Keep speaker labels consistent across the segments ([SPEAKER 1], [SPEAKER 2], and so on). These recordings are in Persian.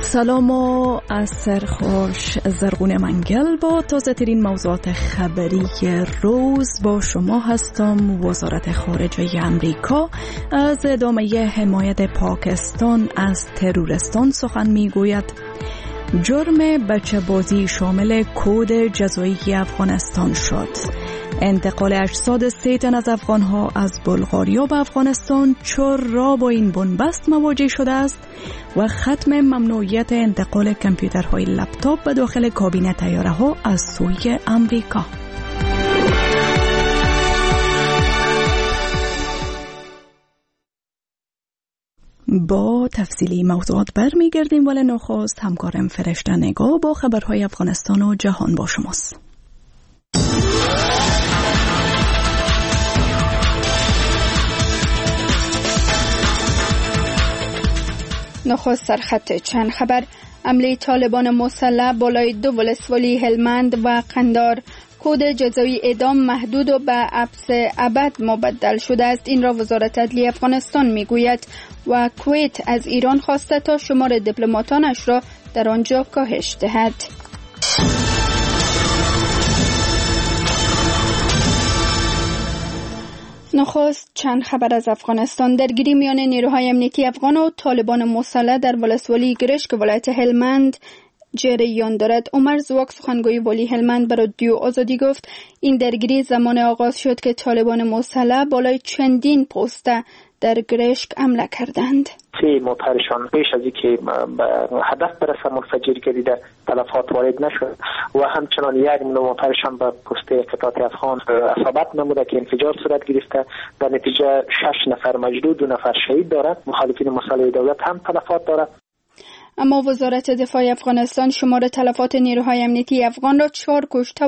[SPEAKER 1] سلام و عصر خوش. زرغون منگل با تازه ترین موضوعات خبری روز با شما هستم. وزارت خارجه امریکا از ادامه حمایت پاکستان از ترورستان سخن میگوید. جرم بچه بازی شامل کد جزایی افغانستان شد. انتقال اجساد 3 تن از افغانها از بلغاریا به افغانستان چرا با این بنبست مواجه شده است و ختم ممنوعیت انتقال کامپیوترهای لپتاپ به داخل کابین طیاره ها از سوی امریکا. با تفصیلی موضوعات برمیگردیم، ولی نخست همکارم فرشته نگاه با خبرهای افغانستان و جهان با شماست.
[SPEAKER 2] نخست سرخط چند خبر. حمله طالبان مسلح بالای 2 ولسوالی هلمند و قندار. کد جزایی اعدام محدود و به حبس ابد مبدل شده است. این را وزارت عدلیه افغانستان میگوید. و کویت از ایران خواسته تا شمار دیپلماتانش را در آنجا کاهش دهد. نخست چند خبر از افغانستان. درگیری میان نیروهای امنیتی افغان و طالبان مسلح در ولسوالی گرشک ولایت هلمند جریان دارد. عمر زواک سخنگوی والی هلمند به رادیو آزادی گفت این درگیری زمان آغاز شد که طالبان مسلح بالای چندین پوسته در گرشک حمله کردند.
[SPEAKER 3] 3 موترشان پیش از اینکه به هدف برسه منفجر گردیده، تلفات وارد نشد و همچنان 1 موترشان به پست قطعات افغان اصابت نموده که انفجار صورت گرفته. در نتیجه 6 نفر مجروح، 2 نفر شهید دارد. مخالفین مسلح دولت هم تلفات دارد.
[SPEAKER 2] اما وزارت دفاع افغانستان شمار تلفات نیروهای امنیتی افغان را 4 کشته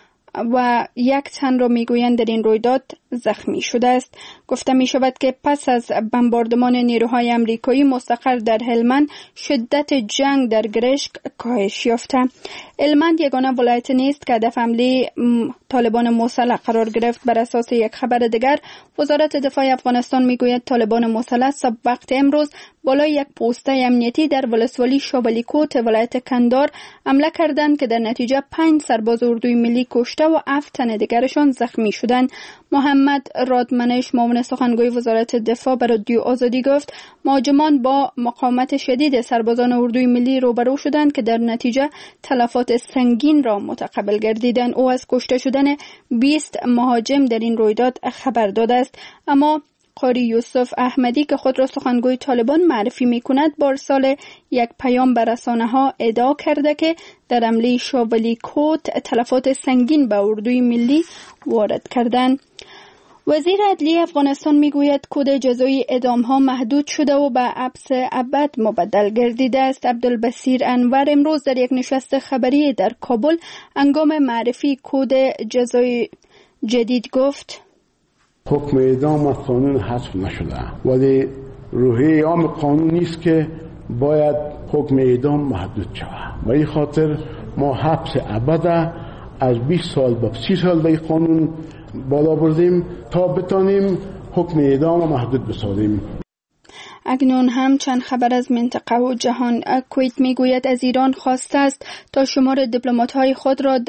[SPEAKER 2] و 1 تن را میگویند در این رویداد زخمی شده است. گفته می شود که پس از بمباردمان نیروهای امریکایی مستقر در هلمند شدت جنگ در گرشک کاهش یافته. هلمند یگانه ولایت نیست که هدف حمله طالبان مسلح قرار گرفت. بر اساس یک خبر دیگر وزارت دفاع افغانستان میگوید طالبان مسلح صبح وقت امروز بالای 1 پوسته امنیتی در ولسوالی شابلیکوت ولایت کندار حمله کردند که در نتیجه 5 سرباز اردوی ملی کشته و 7 تن دیگرشان زخمی شدند. محمد رادمنش معاون سخنگوی وزارت دفاع به رادیو آزادی گفت مهاجمان با مقاومت شدید سربازان اردوی ملی روبرو شدند که در نتیجه تلفات سنگین را متقبل گردیدند. او از کشته شدن 20 مهاجم در این رویداد خبر داده است. اما قاری یوسف احمدی که خود را سخنگوی طالبان معرفی می‌کند پارسال یک پیام به رسانه‌ها ادعا کرده که در حمله شابلیکوت تلفات سنگین به اردوی ملی وارد کردند. وزیر عدلیه افغانستان میگوید کد جزایی اعدام‌ها محدود شده و به حبس ابد مبدل گردیده است. عبدالبصیر انور امروز در یک نشست خبری در کابل هنگام معرفی کد جزایی جدید گفت
[SPEAKER 4] حکم اعدام از قانون حذف نشده، ولی روحیه عام قانون نیست که باید حکم اعدام محدود شود. و این خاطر ما حبس ابد از 20 سال به 30 سال به قانون بالا بردیم تا بتانیم حکم اعدام محدود بسازیم.
[SPEAKER 2] اکنون هم چند خبر از منطقه و جهان. کویت میگوید از ایران خواسته است تا شمار دیپلمات‌های خود را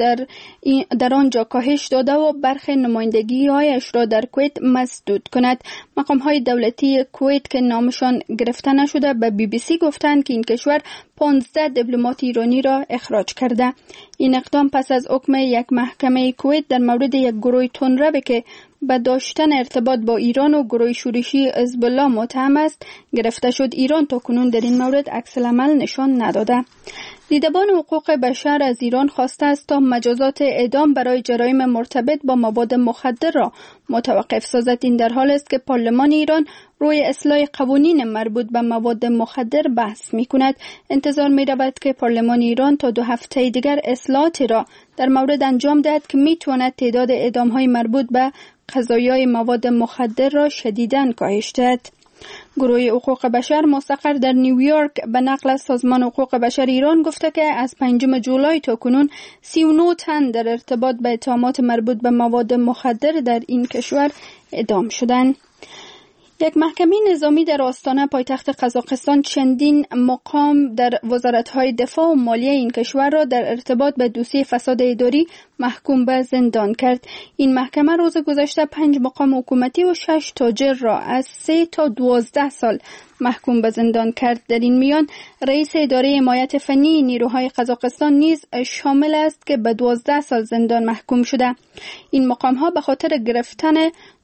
[SPEAKER 2] در آنجا کاهش داده و برخی نمایندگی‌هایش را در کویت مسدود کند. مقام‌های دولتی کویت که نامشان گرفته نشده به BBC گفتند که این کشور 15 دیپلمات ایرانی را اخراج کرده. این اقدام پس از حکم یک محکمه کویت در مورد یک گروه تندرو که به داشتن ارتباط با ایران و گروه شورشی حزب الله متهم است گرفته شد. ایران تاکنون در این مورد عکس العمل نشان نداده. دیدبان حقوق بشر از ایران خواسته است تا مجازات اعدام برای جرایم مرتبط با مواد مخدر را متوقف سازد. این در حال است که پارلمان ایران روی اصلاح قوانین مربوط به مواد مخدر بحث می کند. انتظار می رود که پارلمان ایران تا 2 هفته دیگر اصلاحاتی را در مورد انجام دهد که می تواند تعداد اعدام های مربوط به قضایای مواد مخدر را شدیداً کاهش دهد. گروه حقوق بشر مستقر در نیویورک به نقل از سازمان حقوق بشر ایران گفته که از 5 جولای تا کنون 39 تن در ارتباط به اتهامات مربوط به مواد مخدر در این کشور اعدام شدند. یک محکمه نظامی در آستانه پایتخت قزاقستان چندین مقام در وزارت‌های دفاع و مالیه این کشور را در ارتباط به دوسیه فساد اداری محکوم به زندان کرد. این محکمه روز گذشته 5 مقام حکومتی و 6 تاجر را از 3 تا 12 سال محکوم به زندان کرد. در این میان رئیس اداره حمایت فنی نیروهای قزاقستان نیز شامل است که به 12 سال زندان محکوم شده. این مقام ها به خاطر گرفتن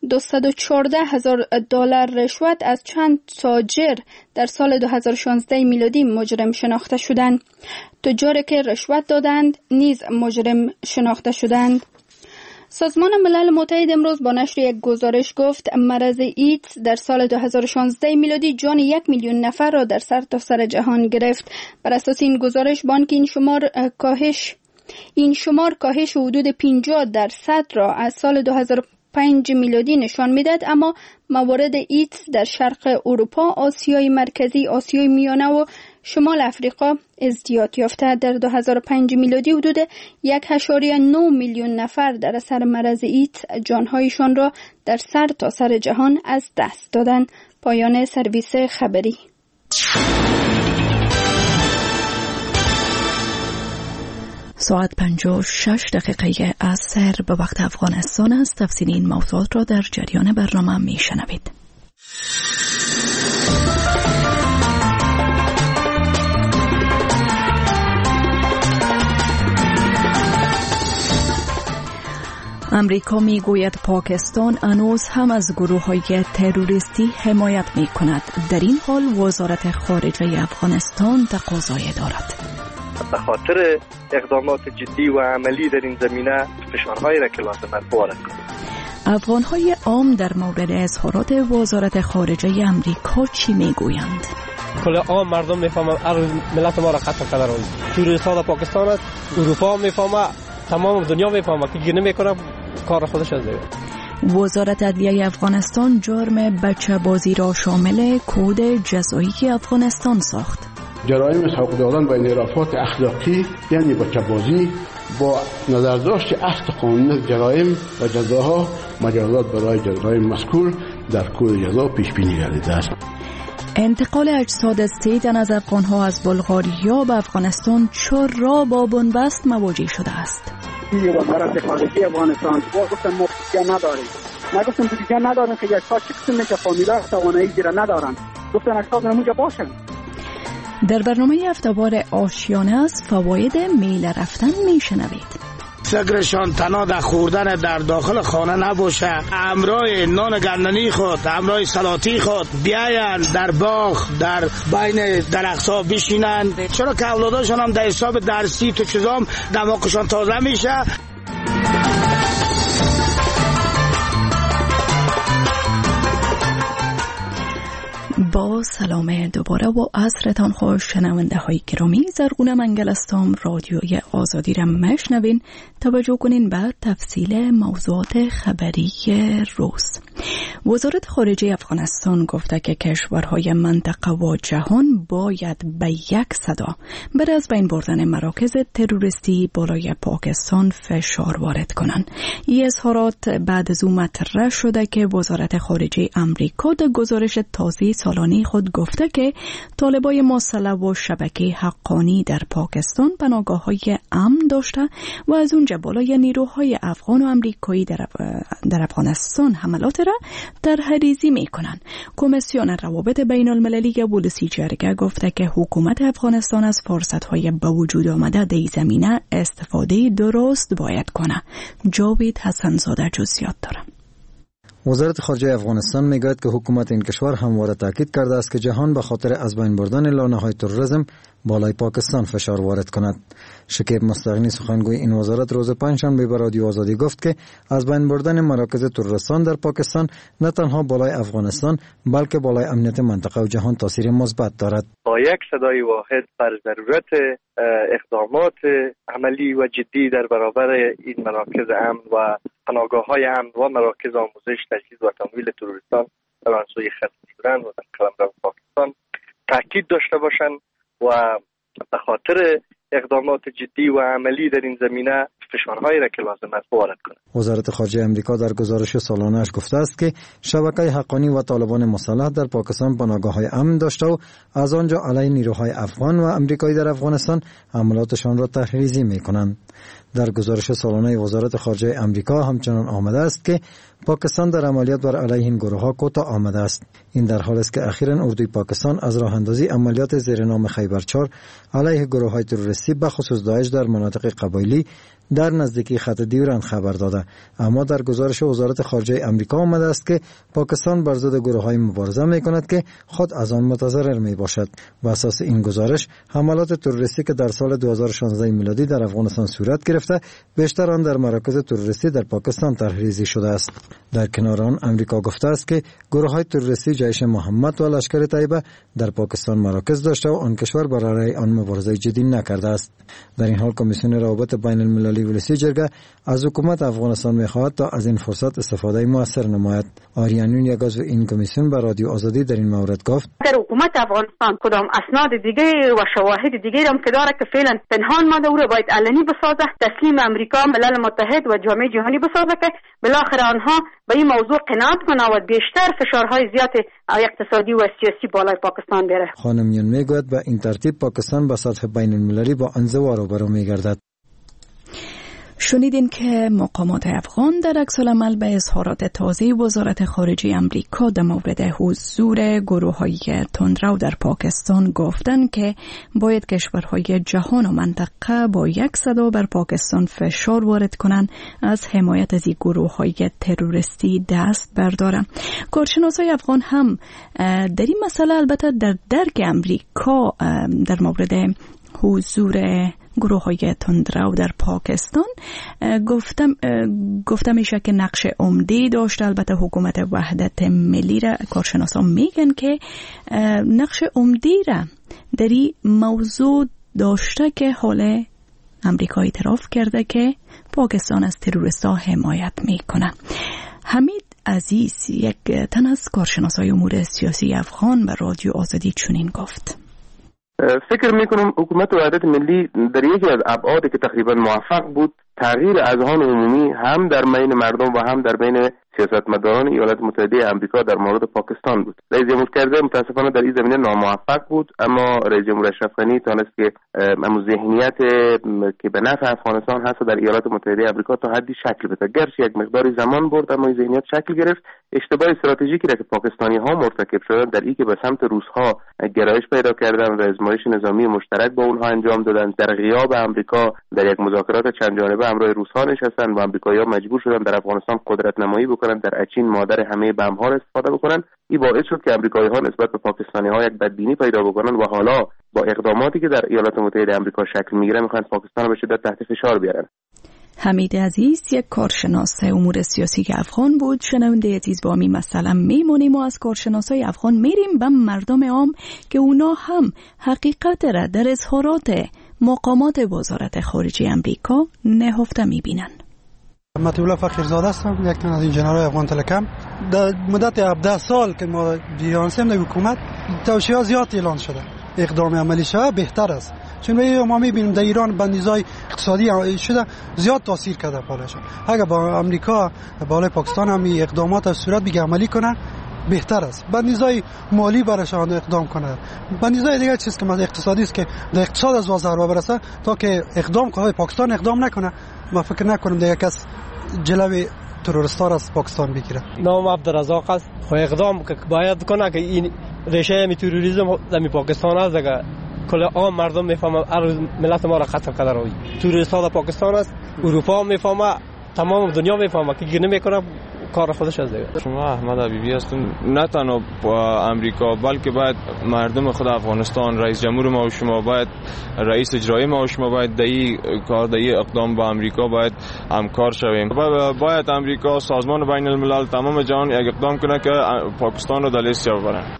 [SPEAKER 2] $214,000 رشوت از چند تاجر در سال 2016 میلادی مجرم شناخته شدند. تجاری که رشوت دادند نیز مجرم شناخته شدند. سازمان ملل متحد امروز با نشر یک گزارش گفت مرض ایدز در سال 2016 میلادی جان 1 میلیون نفر را در سرتاسر جهان گرفت. بر اساس این گزارش بانک این شمار کاهش حدود 50% را از سال 2005 میلادی نشان میداد، اما موارد ایدز در شرق اروپا، آسیای مرکزی، آسیای میانه و شمال افریقا ازدیاد یافته. در 2005 میلادی حدود 1.9 میلیون نفر در اثر مرض ایدز جانهایشان را در سرتاسر جهان از دست دادند. پایان سرویس خبری.
[SPEAKER 1] ساعت 56 دقیقه عصر به وقت افغانستان است. تفصیل این موضوعات را در جریان برنامه می شنوید. امریکا می گوید پاکستان هنوز هم از گروه‌های تروریستی حمایت می کند. در این حال وزارت خارجه افغانستان تقاضای دارد.
[SPEAKER 5] به خاطر اقدامات جدی و عملی در این زمینه فشارهایی را که لازم است وارد کنیم.
[SPEAKER 1] افغان‌های عام در مورد اظهارات وزارت خارجه امریکا چی میگویند؟
[SPEAKER 6] کل عام مردم میفهمن ملت ما را قتل کرده. توریستان پاکستان است، اروپا میفهمه، تمام دنیا میفهمه که گیر نمیکنه کار خودش از دیگه.
[SPEAKER 1] وزارت عدلیه افغانستان جرم بچه بازی را شامل کد جزایی افغانستان ساخت.
[SPEAKER 4] جرایم حقوق دادن با انحرافات اخلاقی یعنی بچه بازی با نظرداشت اصل قانون جرایم و جزاها مجازات برای جرایم مذکور در کد جزا پیش بینی گردیده است.
[SPEAKER 1] انتقال اجساد 13 تن از افغان‌ها از بلغاریا به افغانستان چرا با بنبست مواجه شده است؟
[SPEAKER 7] وزارت خارجه افغانستان گفتن ما بودجه نداریم. نگفتن بودجه ندارن که اجساد چه قسم میشه، فامیلا توانایی دیره ندارن. گفتن اجساد نموجه باشن.
[SPEAKER 1] در برنامه هفته‌وار آشیانه از فواید میل رفتن میشنوید.
[SPEAKER 8] فکرشان تنها در خوردن در داخل خانه نباشه، همراه نان گندنی خود، همراه سلاطی خود بیاین در باغ در بین درخت‌ها بشینند، چرا که اولاداشان هم در حساب درسی تو چیزام دماغشان تازه میشه.
[SPEAKER 1] با سلام دوباره و عصرتان خوش شنونده های گرامی. زرغونه منگل هستم. رادیوی آزادی را مشنوین. توجه کنین به تفصیل موضوعات خبری روز. وزارت خارجه افغانستان گفته که کشورهای منطقه و جهان باید به یک صدا بعد از بین بردن مراکز تروریستی بالای پاکستان فشار وارد کنند. این اظهارات بعد از اون مطرح شده که وزارت خارجه امریکا در گزارش تازه سالانه خود گفته که طالبای مسلح و شبکه حقانی در پاکستان پناهگاه‌های امن داشته و از اونجا بالای نیروهای افغان و امریکایی در افغانستان حملات را طرح‌ریزی می‌کنند. کمیسیون روابط بین‌المللی بولسی جرگه گفته که حکومت افغانستان از فرصت‌های به وجود آمده در زمینه استفاده درست باید کنه. جاوید حسنزاده جزئیات داره.
[SPEAKER 9] وزارت خارجه افغانستان میگوید که حکومت این کشور همواره تاکید کرده است که جهان به خاطر از بین بردن لانه‌های تروریسم بالای پاکستان فشار وارد کند. شکیب مستغنی سخنگوی این وزارت روز پنجشنبه به رادیو آزادی گفت که از بین بردن مراکز تروریستان در پاکستان نه تنها بالای افغانستان بلکه بالای امنیت منطقه و جهان تاثیر مثبت دارد.
[SPEAKER 5] با یک صدای واحد بر ضرورت اقدامات عملی و جدی در برابر این مراکز امن و پناهگاه‌های امن و مراکز آموزش، تجهیز و تمویل تروریستان در آن سوی خط می‌گیرند و در قلمرو پاکستان تاکید داشته باشند و به خاطر اقدامات جدی و عملی در این زمینه فشارهایی را که لازم است وارد کنند.
[SPEAKER 9] وزارت خارجه آمریکا در گزارش سالانه‌اش گفته است که شبکه حقانی و طالبان مسلح در پاکستان پناهگاه‌های امن داشته و از آنجا علیه نیروهای افغان و آمریکایی در افغانستان حملاتشان را تحریزی می‌کنند. در گزارش سالانه وزارت خارجه آمریکا همچنان آمده است که پاکستان در عملیات بر علیه این گروه‌ها کوتاه آمده است. این در حالی است که اخیراً اردوی پاکستان از راه اندازی عملیات زیر نام خیبر 4 علیه گروه‌های تروریستی به خصوص داعش در مناطق قبایلی در نزدیکی خط دیورند خبر داده. اما در گزارش وزارت خارجه آمریکا آمده است که پاکستان بر ضد گروه‌های مبارزه می‌کند که خود از آن متضرر می‌باشد. بر اساس این گزارش حملات تروریستی که در سال 2016 میلادی در افغانستان صورت گرفته بیشتر آن در مراکز تروریستی در پاکستان تحریزی شده است. در کنار آن آمریکا گفته است که گروه‌های تروریستی جیش محمد و لشکر طیبه در پاکستان مراکز داشته و آن کشور برای آن مبارزه جدی نکرده است. در این حال کمیسیون روابط بین المللی ولسی جرگه از حکومت افغانستان می‌خواهد تا از این فرصت استفاده موثر نماید. آریانون یک عضو این کمیسیون به رادیو آزادی در این مورد گفت:
[SPEAKER 10] در حکومت افغانستان کدام اسناد دیگه و شواهد دیگه هم که داره که فعلا پنهان مانده او را باید علنی بسازه، تسلیم امریکا، ملل متحد و جامعه جهانی بسازه که بالاخره آنها به این موضوع قناعت کنند و بیشتر فشارهای زیاد اقتصادی و سیاسی بالای پاکستان بیاره.
[SPEAKER 9] خانم یون میگوید به این ترتیب پاکستان به سطح بین المللی با انزوا روبرو میگردد.
[SPEAKER 1] شنیدین که مقامات افغان در عکس‌العمل به اظهارات تازه وزارت خارجه آمریکا در مورد حضور گروه‌های تندرو در پاکستان گفتند که باید کشورهای جهان و منطقه با یک صدا بر پاکستان فشار وارد کنند از حمایت از این گروه‌های تروریستی دست بردارند. کارشناسای افغان هم در این مسئله البته در درک آمریکا در مورد حضور گروه‌های تندرو در پاکستان گفتم میشه که نقش عمده داشته. البته حکومت وحدت ملی را کارشناسان میگن که نقش عمده را در این موضوع داشته که حال امریکا اعتراف کرده که پاکستان از تروریست‌ها حمایت میکنه. حمید عزیز یک تن از کارشناسای امور سیاسی افغان به رادیو آزادی چنین گفت:
[SPEAKER 11] فکر میکنم حکومت وحدت ملی در یکی از ابعادی که تقریبا موفق بود تغییر اذهان عمومی هم در بین مردم و هم در بین سیاستمداران ایالات متحده آمریکا در مورد پاکستان بود. رئیس جمهور کرزی متاسفانه در این زمینه ناموفق بود، اما رئیس جمهور اشرف غنی تونست که ذهنیت که به نفع افغانستان هست در ایالات متحده آمریکا تا حدی شکل بده. گرچه یک مقداری زمان برد اما این ذهنیت شکل گرفت. اشتباه استراتژیکی را که پاکستانی ها مرتکب شدن در این که به سمت روس‌ها گرایش پیدا کردن و آزمایش نظامی مشترک با اونها انجام دادن، در غیاب آمریکا در یک مذاکرات چند جانبه همراه روس‌ها نشستن و آمریکایی‌ها مجبور شدن در افغانستان قدرت نمایی بکنن، در اچین مادر همه بم‌ها را استفاده بکنن. این باعث شد که آمریکایی‌ها نسبت به پاکستانی‌ها یک بدبینی پیدا بکنن و حالا با اقداماتی که در ایالات متحده آمریکا شکل می‌گیره می‌خوان پاکستان را به شدت تحت فشار بیارن.
[SPEAKER 1] حمید عزیز یک کارشناس امور سیاسی افغان بود. شنونده عزیز با همین مسئله میمونیم و از کارشناسای افغان میریم به مردم عام که اونا هم حقیقت را در اظهارات مقامات وزارت خارجه آمریکا نهفته میبینن.
[SPEAKER 12] مطیع فقیرزاده هستم، یک تن از انجینرهای افغان تلکم. در مدت 17 سال که ما جریان هستیم در حکومت توصیه‌ها زیاد اعلان شده، اقدام عملی شده بهتر است. چون ما می‌بینیم در ایران بندیزهای اقتصادی شده زیاد تاثیر کرده پالشون. اگر با آمریکا بالای پاکستان هم اقدامات از صورت بگه عملی کنه بهتر است. بندیزهای مالی براشون اقدام کنه. بندیزهای دیگه چیز که مثلا اقتصادی است که در اقتصاد از وزارت برسه تا که اقدام کنه پاکستان اقدام نکنه. ما فکر نکنم دیگه کس جلوی تروریست‌ها از پاکستان بگیره.
[SPEAKER 6] نام عبدالرزاق است. خو اقدام باید کنه که این ریشه می تروریسم در پاکستان است دیگه. کل عام مردم میفهمن ملت ما را خطر کرده روی تروریست‌ها در پاکستان است. اروپا میفهمه، تمام دنیا میفهمه که گیر نمیکنه کار خودش از دیگه.
[SPEAKER 13] شما احمد حبیبی هستم. نه تنها امریکا بلکه باید مردم خود افغانستان، رئیس جمهور ما و شما، باید رئیس اجرایی ما و شما باید دایی کار دایی اقدام با امریکا باید همکار شویم. باید امریکا، سازمان بین الملل، تمام جهان یک اقدام کنه که پاکستان رو در لیست ببرن.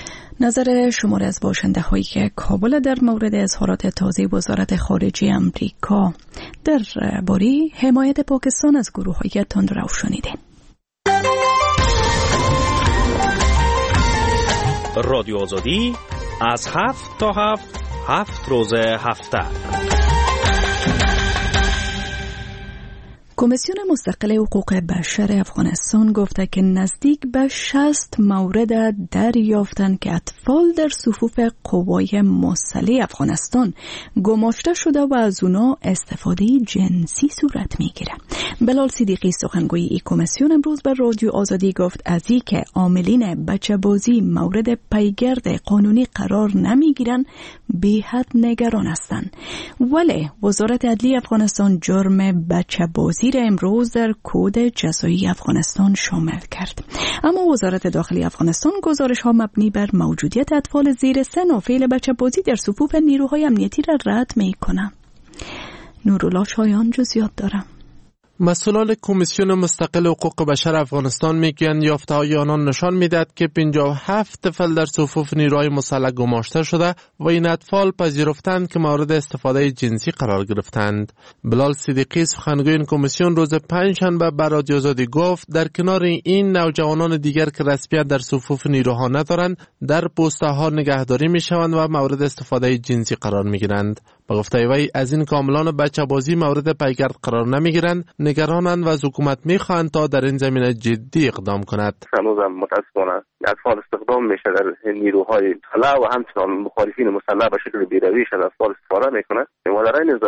[SPEAKER 1] نظر شمار از باشنده هایی که کابل در مورد اظهارات تازه وزارت خارجه آمریکا در باره حمایت پاکستان از گروه های تندرو شنیدین.
[SPEAKER 14] رادیو آزادی از 7 تا 7 روز هفته.
[SPEAKER 1] کمیسیون مستقل حقوق بشر افغانستان گفته که نزدیک به 60 مورد دریافتند که اطفال در صفوف قوای مسلح افغانستان گماشته شده و از اونا استفاده جنسی صورت میگیره. بلال صدیقی سخنگوی این کمیسیون امروز به رادیو آزادی گفت از این که عاملین بچه بازی مورد پیگرد قانونی قرار نمیگیرن به حد نگران هستند. ولی وزارت عدلیه افغانستان جرم بچه بازی را امروز در کد جزایی افغانستان شامل کرد. اما وزارت داخلی افغانستان گزارش ها مبنی بر موجودیت اطفال زیر سن و فعل بچه بازی در صفوف نیروهای امنیتی را رد می کنه. نورالله شایان جزئیات دارم.
[SPEAKER 15] مسئولان کمیسیون مستقل حقوق بشر افغانستان میگویند یافته‌های آنان نشان میدهد که 57 طفل در صفوف نیروهای مسلح گماشته شده و این اطفال پذیرفتند که مورد استفاده جنسی قرار گرفتند. بلال صدیقی سخنگوی این کمیسیون روز پنجشنبه به رادیو آزادی گفت در کنار این نوجوانان دیگر که رسمیت در صفوف نیروها ندارند در پست‌ها نگهداری میشوند و مورد استفاده جنسی قرار میگیرند. به گفته وی از این کاملان بچه بازی مورد پیگرد قرار نمیگیرند، نگرانند و از حکومت میخواهند تا در این زمینه جدی اقدام کند.
[SPEAKER 11] هنوزم متاسفانه اطفال استخدام میشه در نیروهای مسلح و همچنان مخالفین مسلح به شکل بی‌رویش از اطفال استفاده میکنند. و در این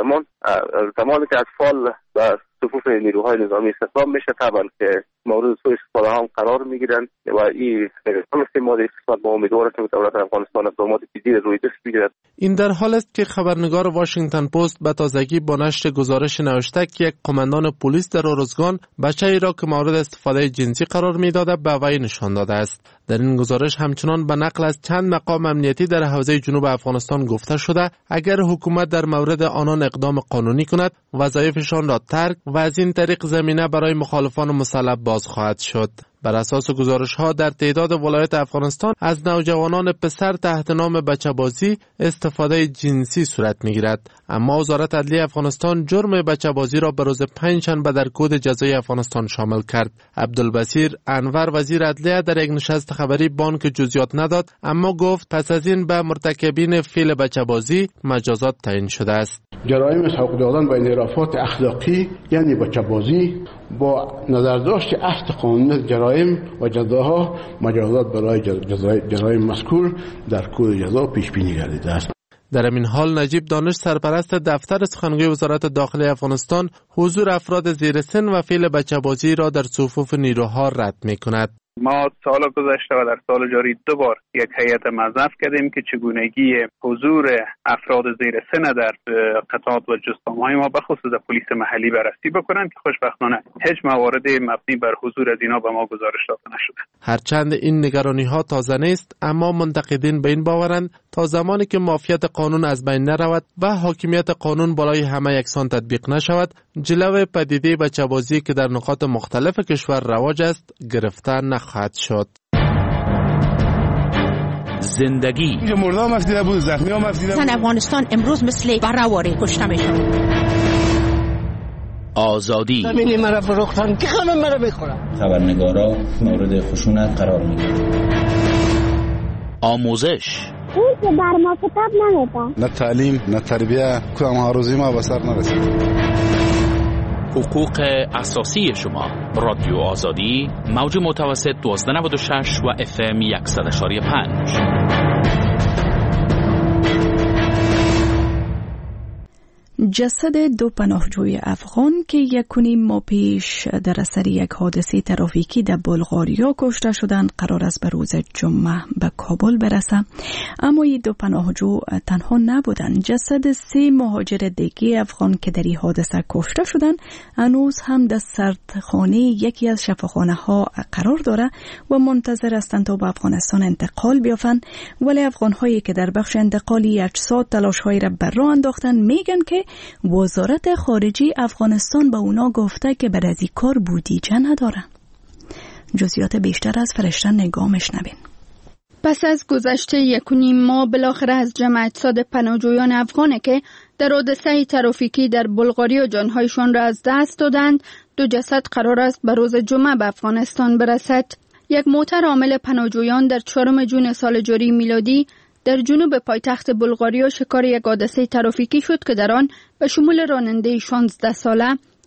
[SPEAKER 11] زمانی که اطفال به صفوف نیروهای نظامی استخدام میشه طبعا که مورد سوء استفاده هم قرار میگیرن و این استعمال اقتصاد با امیدوارم که دولت افغانستان اقدامات جدی روی دست بگیرد.
[SPEAKER 15] این در حال است که خبرنگار واشنگتن پست به تازگی با نشر گزارش نوشته که یک قماندان پلیس در اروزگان بچه‌ای را که مورد استفاده جنسی قرار میداده به وی نشان داده است. در این گزارش همچنان به نقل از چند مقام امنیتی در حوزه جنوب افغانستان گفته شده اگر حکومت در مورد آنان اقدام قانونی کند وظایفشان را ترک و از این طریق زمینه برای مخالفان مسلح باز خواهد شد. بر اساس گزارش ها در تعداد ولایت افغانستان از نوجوانان پسر تحت نام بچه بازی استفاده جنسی صورت می گیرد. اما وزارت عدلیه افغانستان جرم بچه بازی را به روز پنجشنبه در کد جزایی افغانستان شامل کرد. عبدالبصیر انور وزیر عدلیه در یک نشست خبری بانک جزئیات نداد، اما گفت پس از این به مرتکبین فعل بچه بازی مجازات تعیین شده است.
[SPEAKER 4] جرایم حقوق دادن و انحرافات اخلاقی یعنی بچه بازی با نظرداشت اصل قانون جرایم و جزاها مجازات برای جرایم مذکور در کد جزا پیش بینی گردیده است.
[SPEAKER 15] در این حال نجیب دانش سرپرست دفتر سخنگوی وزارت داخلی افغانستان حضور افراد زیر سن و فعل بچه بازی را در صفوف نیروها رد می کند.
[SPEAKER 16] ما سال گذشته و در سال جاری 2 بار یک هیئت موظف کردیم که چگونگی حضور افراد زیر سن در قطعات و جستان‌های ما به خصوص پلیس محلی بررسی بکنند که خوشبختانه هیچ موارد مبنی بر حضور از اینا به ما گزارش داده نشده.
[SPEAKER 15] هرچند این نگرانی‌ها تازه نیست، اما منتقدین به این باورند تا زمانی که مافیت قانون از بین نرود و حاکمیت قانون بالای همه یکسان تطبیق نشود، جلو پدیده بچه‌بازی که در نقاط مختلف کشور رواج است گرفته نخواهد شد.
[SPEAKER 14] زندگی
[SPEAKER 17] مرده هم افتیده بود، زخمی هم افتیده بود.
[SPEAKER 18] افغانستان امروز مثل بره‌واره کشته میشن.
[SPEAKER 14] آزادی
[SPEAKER 19] ببینی مرا فروختن که همه مرا بخورن.
[SPEAKER 20] خبرنگارا مورد خشونت قرار میگیرن.
[SPEAKER 14] آموزش
[SPEAKER 21] اون که بر ما کتاب نمیده.
[SPEAKER 17] نه تعلیم نه تربیه کدام آرزوی ما به سر نرسید.
[SPEAKER 14] حقوق اساسی شما. رادیو آزادی موج متوسط 1296 و FM 100.5.
[SPEAKER 1] جسد 2 پناهجوی افغان که 1.5 ماه پیش در اثر یک حادثه ترافیکی در بلغاریا کشته شدند قرار است به روز جمعه به کابل برسه. اما این 2 پناهجو تنها نبودند. جسد 3 مهاجر دیگه افغان که در این حادثه کشته شدند هنوز هم در سردخانه یکی از شفاخانه ها قرار داره و منتظر هستند تا به افغانستان انتقال بیافند. ولی افغان هایی که در بخش انتقالی اجساد تلاش هایی را بر راه انداختن میگن که وزارت خارجه افغانستان به اونا گفته که بعد از این کار بودجه ندارن. جزئیات بیشتر از فرشته نگاه میشنوین.
[SPEAKER 2] پس از گذشته 1.5 ماه بالاخره از جمع اجساد پناهجویان افغانه که در حادثه ترافیکی در بلغاریا جانهایشان را از دست دادند، 2 جسد قرار است به روز جمعه به افغانستان برسد. یک موتر حامل پناهجویان در 4 جون سال جاری میلادی در جنوب پایتخت بلغاریا شکار یک حادثه ترافیکی شد که در آن به شمول راننده 16 ساله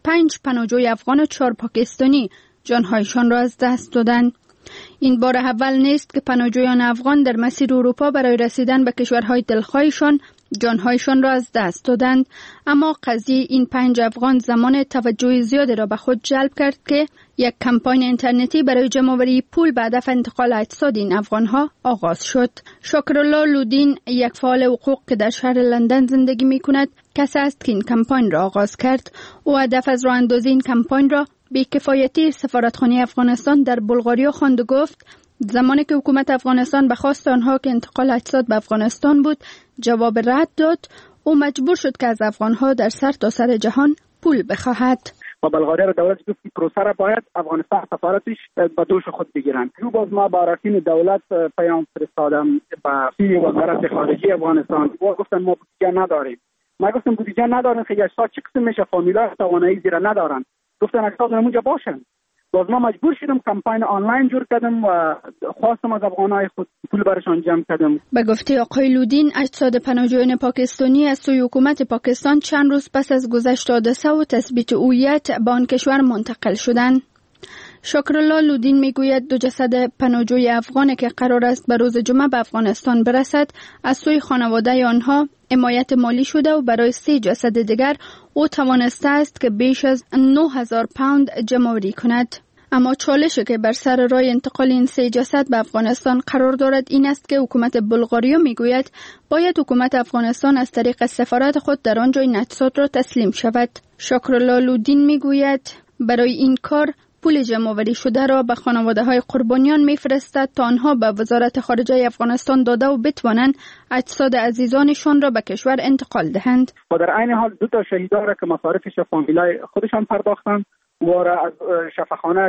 [SPEAKER 2] 5 پناهجوی افغان و 4 پاکستانی جانهایشان را از دست دادند. این بار اول نیست که پناهجویان افغان در مسیر اروپا برای رسیدن به کشورهای دلخواهشان جانهایشان را از دست دادند، اما قضیه این 5 افغان زمان توجه زیادی را به خود جلب کرد که یک کمپاین اینترنتی برای جمع‌آوری پول به هدف انتقال اجساد این افغانها آغاز شد. شاکرالله لودین، یک فعال حقوق که در شهر لندن زندگی می‌کند، کسی است که این کمپاین را آغاز کرد. او هدف از راه اندازی این کمپاین را بی‌کفایتی سفارتخانه افغانستان در بلغاریا خواند و گفت زمانی که حکومت افغانستان به خواست آنها که انتقال اجساد به افغانستان بود جواب رد داد، او مجبور شد که از افغانها در سرتاسر جهان پول بخواهد.
[SPEAKER 7] و بلغاریا را دولت گفت که پروسه را باید افغانستان سفارتش به دوش خود بگیرند. رو باز ما با رسیم دولت پیام فرستادم به وزارت خارجه افغانستان و گفتن ما بودجه نداریم. ما گفتم بودجه ندارن که اجساد چه قسم میشه، فامیلا توانایی زیرا ندارن. گفتن اجساد اونجا باشن. باز ما مجبور شدم کمپاین آنلاین جور کردم و خواستم از افغانای خود پول برشان جمع کردم.
[SPEAKER 2] به گفته آقای لودین، اجساد پناهجویان پاکستانی از سوی حکومت پاکستان چند روز پس از گذشت حادثه و تثبیت هویت به آن کشور منتقل شدند. شاکرالله لودین میگوید 2 جسد پناهجوی افغان که قرار است به روز جمعه به افغانستان برسد از سوی خانواده آنها حمایت مالی شده و برای 3 جسد دیگر او توانسته است که بیش از 9000 پوند جمع‌آوری کند. اما چالشی که بر سر راه انتقال این 3 جسد به افغانستان قرار دارد این است که حکومت بلغاریا میگوید باید حکومت افغانستان از طریق سفارت خود در آنجا این اجساد را تسلیم شود. شاکرالله لودین میگوید برای این کار پول جمع‌آوری شده را به خانواده‌های قربانیان می‌فرستد تا آنها به وزارت خارجه افغانستان داده و بتوانند اجساد عزیزانشان را به کشور انتقال دهند.
[SPEAKER 7] و در عین حال 2 تا شهیدا را که مصارفش فامیلای خودشان پرداختند و را از شفاخانه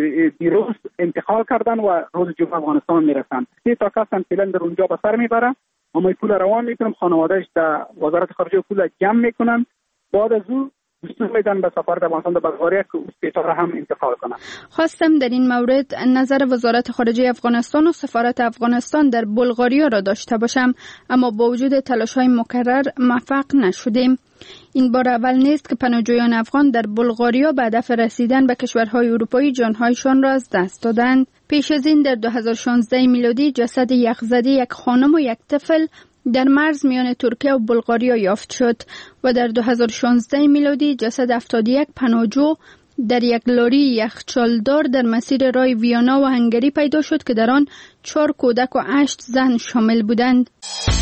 [SPEAKER 7] دیروز انتقال کردن و روز جمعه افغانستان میرسند. 3 تا کس هم فعلا در اونجا به سر میبرن. ما پول روان میکنم، خانواده‌اش در وزارت خارجه پول جمع میکنن، بعد از او دستور میدن به سفارت افغانستان در بلغاریا که اوسپیتا را هم انتقال کنن.
[SPEAKER 2] خواستم در این مورد نظر وزارت خارجه افغانستان و سفارت افغانستان در بلغاریا را داشته باشم، اما با وجود تلاش‌های مکرر موفق نشدیم. این بار اول نیست که پناهجویان افغان در بلغاریا به هدف رسیدن به کشورهای اروپایی جانهایشان را از دست دادند. پیش از این در 2016 میلادی جسد یخزده یک خانم و یک طفل در مرز میان ترکیه و بلغاریا یافت شد و در 2016 میلادی جسد 71 پناهجو در یک لاری یخچالدار در مسیر راه ویانا و هنگری پیدا شد که در آن 4 کودک و 8 زن شامل بودند.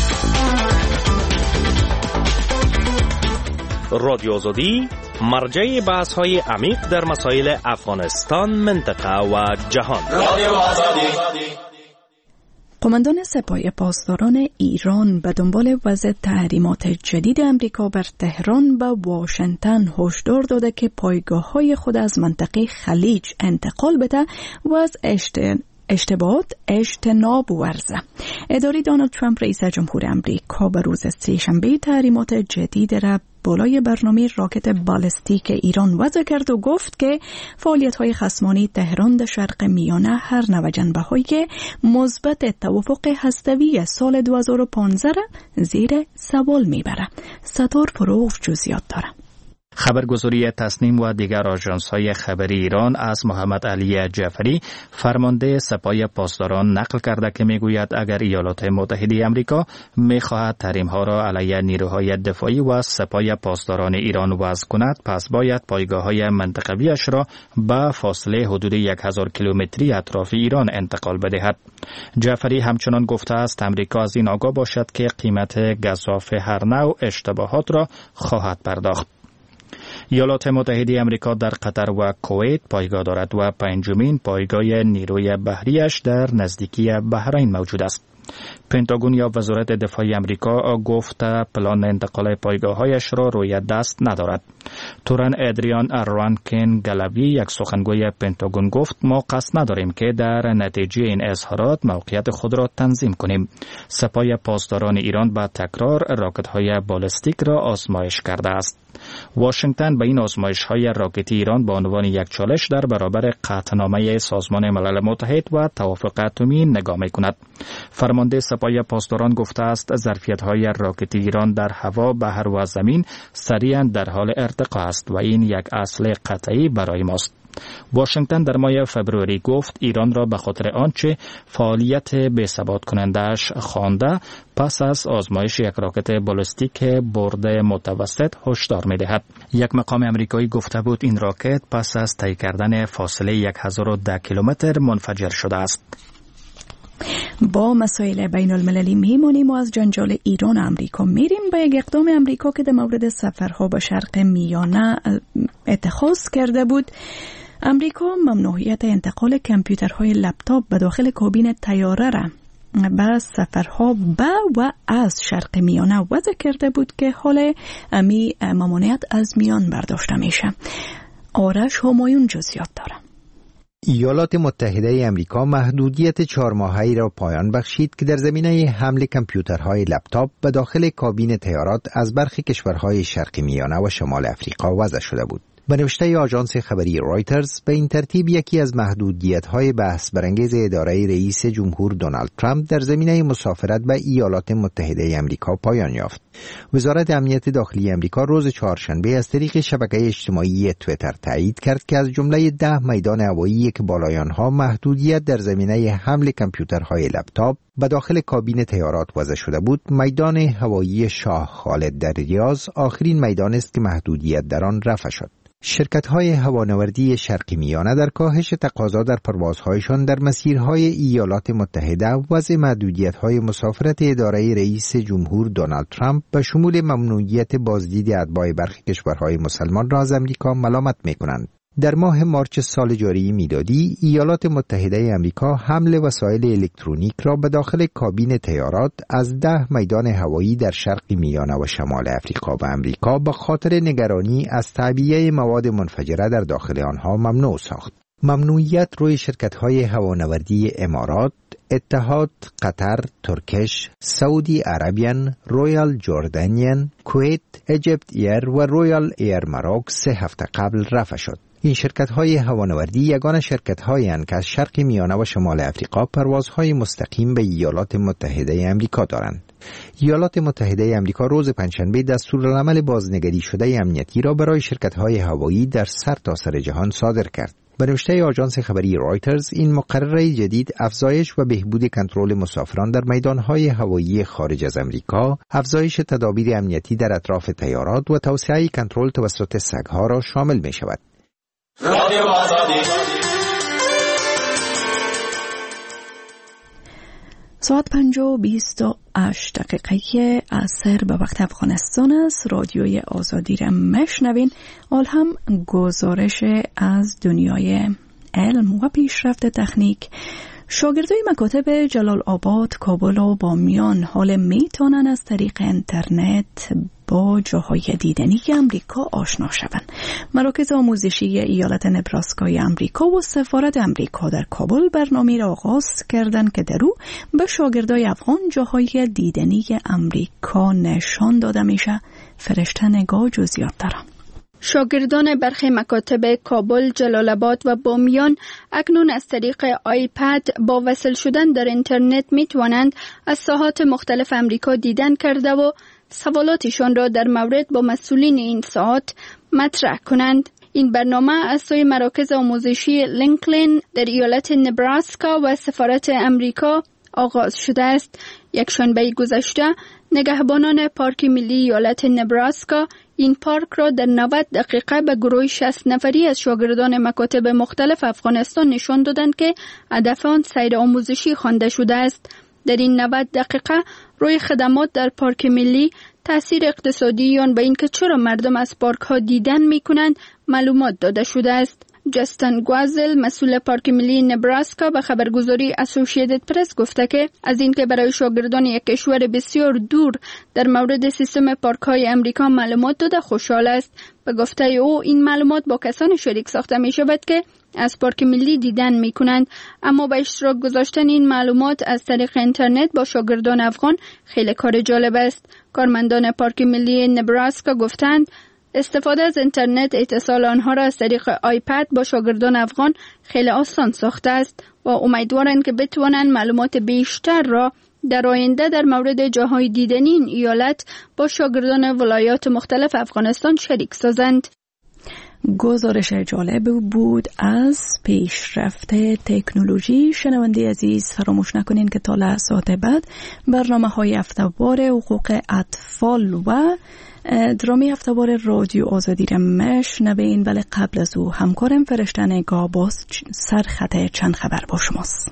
[SPEAKER 14] رادیو آزادی مرجع بحث‌های عمیق در مسائل افغانستان، منطقه و جهان. رادیو آزادی.
[SPEAKER 1] قماندان سپاه پاسداران ایران به دنبال وضع تحریمات جدید امریکا بر تهران و واشنگتن هشدار داده که پایگاه‌های خود از منطقه خلیج انتقال بده و از اشتباهات اجتناب ورزه. اداره دونالد ترامپ رئیس جمهور امریکا به روز سه‌شنبه تحریمات جدید را بالای برنامه راکت بالستیک ایران وضع کرد و گفت که فعالیت‌های خصمانه تهران در شرق میانه هر نوع جنبه‌های مثبت توافق هسته‌ای سال 2015 را زیر سوال میبره. ستار فروغ جزئیات داره.
[SPEAKER 3] خبرگزاری تصنیم و دیگر آژانس‌های خبری ایران از محمد علی جعفری فرمانده سپاه پاسداران نقل کرده که میگوید اگر ایالات متحده آمریکا میخواهد تحریم‌ها را علیه نیروهای دفاعی و سپاه پاسداران ایران وضع کند، پس باید پایگاه‌های منطقویش را به فاصله حدود 1000 کیلومتری اطراف ایران انتقال بدهد. جعفری همچنان گفته است امریکا از این آگاه باشد که قیمت گزاف هر نوع اشتباهات را خواهد پرداخت. ایالات متحده آمریکا در قطر و کویت پایگاه دارد و 5مین پایگاه نیروی بحریش در نزدیکی بحرین موجود است. پنتاگون یا وزارت دفاع آمریکا گفت پلان انتقال پایگاه‌هایش را روی دست ندارد. تورن ادریان رانکین گلاوی یک سخنگوی پنتاگون گفت ما قصد نداریم که در نتیجه این اظهارات موقعیت خود را تنظیم کنیم. سپاه پاسداران ایران با تکرار راکت‌های بالستیک را آزمایش کرده است. واشنگتن به این آزمایش‌های راکتی ایران به عنوان یک چالش در برابر قطعنامه سازمان ملل متحد و توافق اتمی نگاه می‌کند. فرمانده سپاه پاسداران گفته است ظرفیت‌های راکتی ایران در هوا، بحر و زمین سریعاً در حال ارتقا است و این یک اصل قطعی برای ماست. واشنگتن در ماه فوریه گفت ایران را به خاطر آنچه فعالیت بی‌ثبات کننده‌اش خوانده پس از آزمایش یک راکت بالستیک برد متوسط هشدار می‌دهد. یک مقام آمریکایی گفته بود این راکت پس از طی کردن فاصله 1010 کیلومتر منفجر شده است.
[SPEAKER 1] با مسائل بین المللی میمونیم و از جنجال ایران و امریکا میریم به یک اقدام امریکا که در مورد سفرها به شرق میانه اتخاذ کرده بود. امریکا ممنوعیت انتقال کامپیوترهای لپتاپ به داخل کابین طیاره را به سفرها به و از شرق میانه وضع کرده بود که حال امی ممنوعیت از میان برداشته میشه. آرش همایون جزئیات داره.
[SPEAKER 8] ایالات متحده آمریکا محدودیت 4 ماهه‌ای را پایان بخشید که در زمینه حمل کامپیوترهای لپتاپ به داخل کابین طیارات از برخی کشورهای شرق میانه و شمال افریقا وضع شده بود. به نوشته آژانس خبری رایترز، به این ترتیب یکی از محدودیت‌های بحث برانگیز اداره رئیس جمهور دونالد ترامپ در زمینه مسافرت به ایالات متحده آمریکا پایان یافت. وزارت امنیت داخلی آمریکا روز چهارشنبه از طریق شبکه اجتماعی توییتر تایید کرد که از جمله 10 میدان هوایی که بالای آنها محدودیت در زمینه حمل کامپیوترهای لپتاپ به داخل کابین طیارات وضع شده بود، میدان هوایی شاه خالد در ریاض آخرین میدان است که محدودیت در آن رفع شد. شرکت‌های هوانوردی شرق میانه در کاهش تقاضا در پروازهایشان در مسیرهای ایالات متحده وضع محدودیت‌های مسافرت اداره رئیس جمهور دونالد ترامپ به شمول ممنوعیت بازدید اتباع برخی کشورهای مسلمان را از امریکا ملامت می‌کنند. در ماه مارچ سال جاری میلادی، ایالات متحده آمریکا حمل وسایل الکترونیک را به داخل کابین طیارات از 10 میدان هوایی در شرق میانه و شمال افریقا و امریکا به خاطر نگرانی از تعبیه مواد منفجره در داخل آنها ممنوع ساخت. ممنوعیت روی شرکت‌های هوانوردی امارات، اتحاد، قطر، ترکش، سعودی عربیان، رویال جردانیان، کویت، اجیپت ایر و رویال ایر ماروک 3 هفته قبل رفع شد. این شرکت‌های هوانوردی یگانه شرکت‌هایی هستند که از شرق میانه و شمال افریقا پروازهای مستقیم به ایالات متحده آمریکا دارند. ایالات متحده آمریکا روز پنجشنبه دستورالعمل بازنگری شده امنیتی را برای شرکت‌های هوایی در سرتاسر جهان صادر کرد. به نوشته آژانس خبری رایترز، این مقرره جدید افزایش و بهبود کنترل مسافران در میدان‌های هوایی خارج از آمریکا، افزایش تدابیر امنیتی در اطراف طیارات و توسعه کنترل توسط سگ‌ها را شامل می‌شود.
[SPEAKER 1] رادیو آزادی. ساعت 5:28 عصر به وقت افغانستان است. رادیوی آزادی را مشنوین. حال هم گزارش از دنیای علم و پیشرفت تکنیک. شاگردای مکاتب جلال آباد، کابل و بامیان حال میتونن از طریق اینترنت با جاهای دیدنی امریکا آشنا شوند. مراکز آموزشی ایالت نبراسکای امریکا و سفارت امریکا در کابل برنامه را آغاز کردند که در او به شاگردای افغان جاهای دیدنی امریکا نشان داده میشه. فرشته نگاه جزئیات دارم.
[SPEAKER 2] شاگردان برخی مکاتب کابل، جلال آباد و بامیان اکنون از طریق آیپد با وصل شدن در اینترنت میتوانند از ساحات مختلف امریکا دیدن کرده و سوالاتشان را در مورد با مسئولین این ساحات مطرح کنند. این برنامه از سوی مراکز آموزشی لینکلین در ایالت نبراسکا و سفارت امریکا آغاز شده است. یک شنبه گذشته نگهبانان پارک ملی ایالت نبراسکا این پارک را در 90 دقیقه به گروه 60 نفری از شاگردان مکاتب مختلف افغانستان نشان دادند که هدف آن سیر آموزشی خوانده شده است. در این 90 دقیقه روی خدمات در پارک ملی، تاثیر اقتصادی آن به اینکه چرا مردم از پارک ها دیدن می کنند معلومات داده شده است. جاستن گوازل، مسئول پارک ملی نبراسکا، به خبرگزاری اسوسییتد پرس گفته که از اینکه برای شاگردان یک کشور بسیار دور در مورد سیستم پارک های امریکا معلومات داده خوشحال است. به گفته او این معلومات با کسانی شریک ساخته می شود که از پارک ملی دیدن می کنند، اما به اشتراک گذاشتن این معلومات از طریق اینترنت با شاگردان افغان خیلی کار جالب است. کارمندان پارک ملی نبراسکا گفتند استفاده از اینترنت اتصال آنها را از طریق آیپد با شاگردان افغان خیلی آسان ساخته است و امیدوارند که بتوانند معلومات بیشتر را در آینده در مورد جاهای دیدنی این ایالت با شاگردان ولایات مختلف افغانستان شریک سازند.
[SPEAKER 1] گزارش جالب بود از پیشرفت تکنولوژی. شنونده عزیز فراموش نکنین که تا لحظات بعد برنامه‌های هفته‌وار حقوق اطفال و درامی هفته‌وار رادیو آزادی را مشنوین، ولی قبل از او همکارم فرشته نگاه باز سرخط چند خبر با شماست.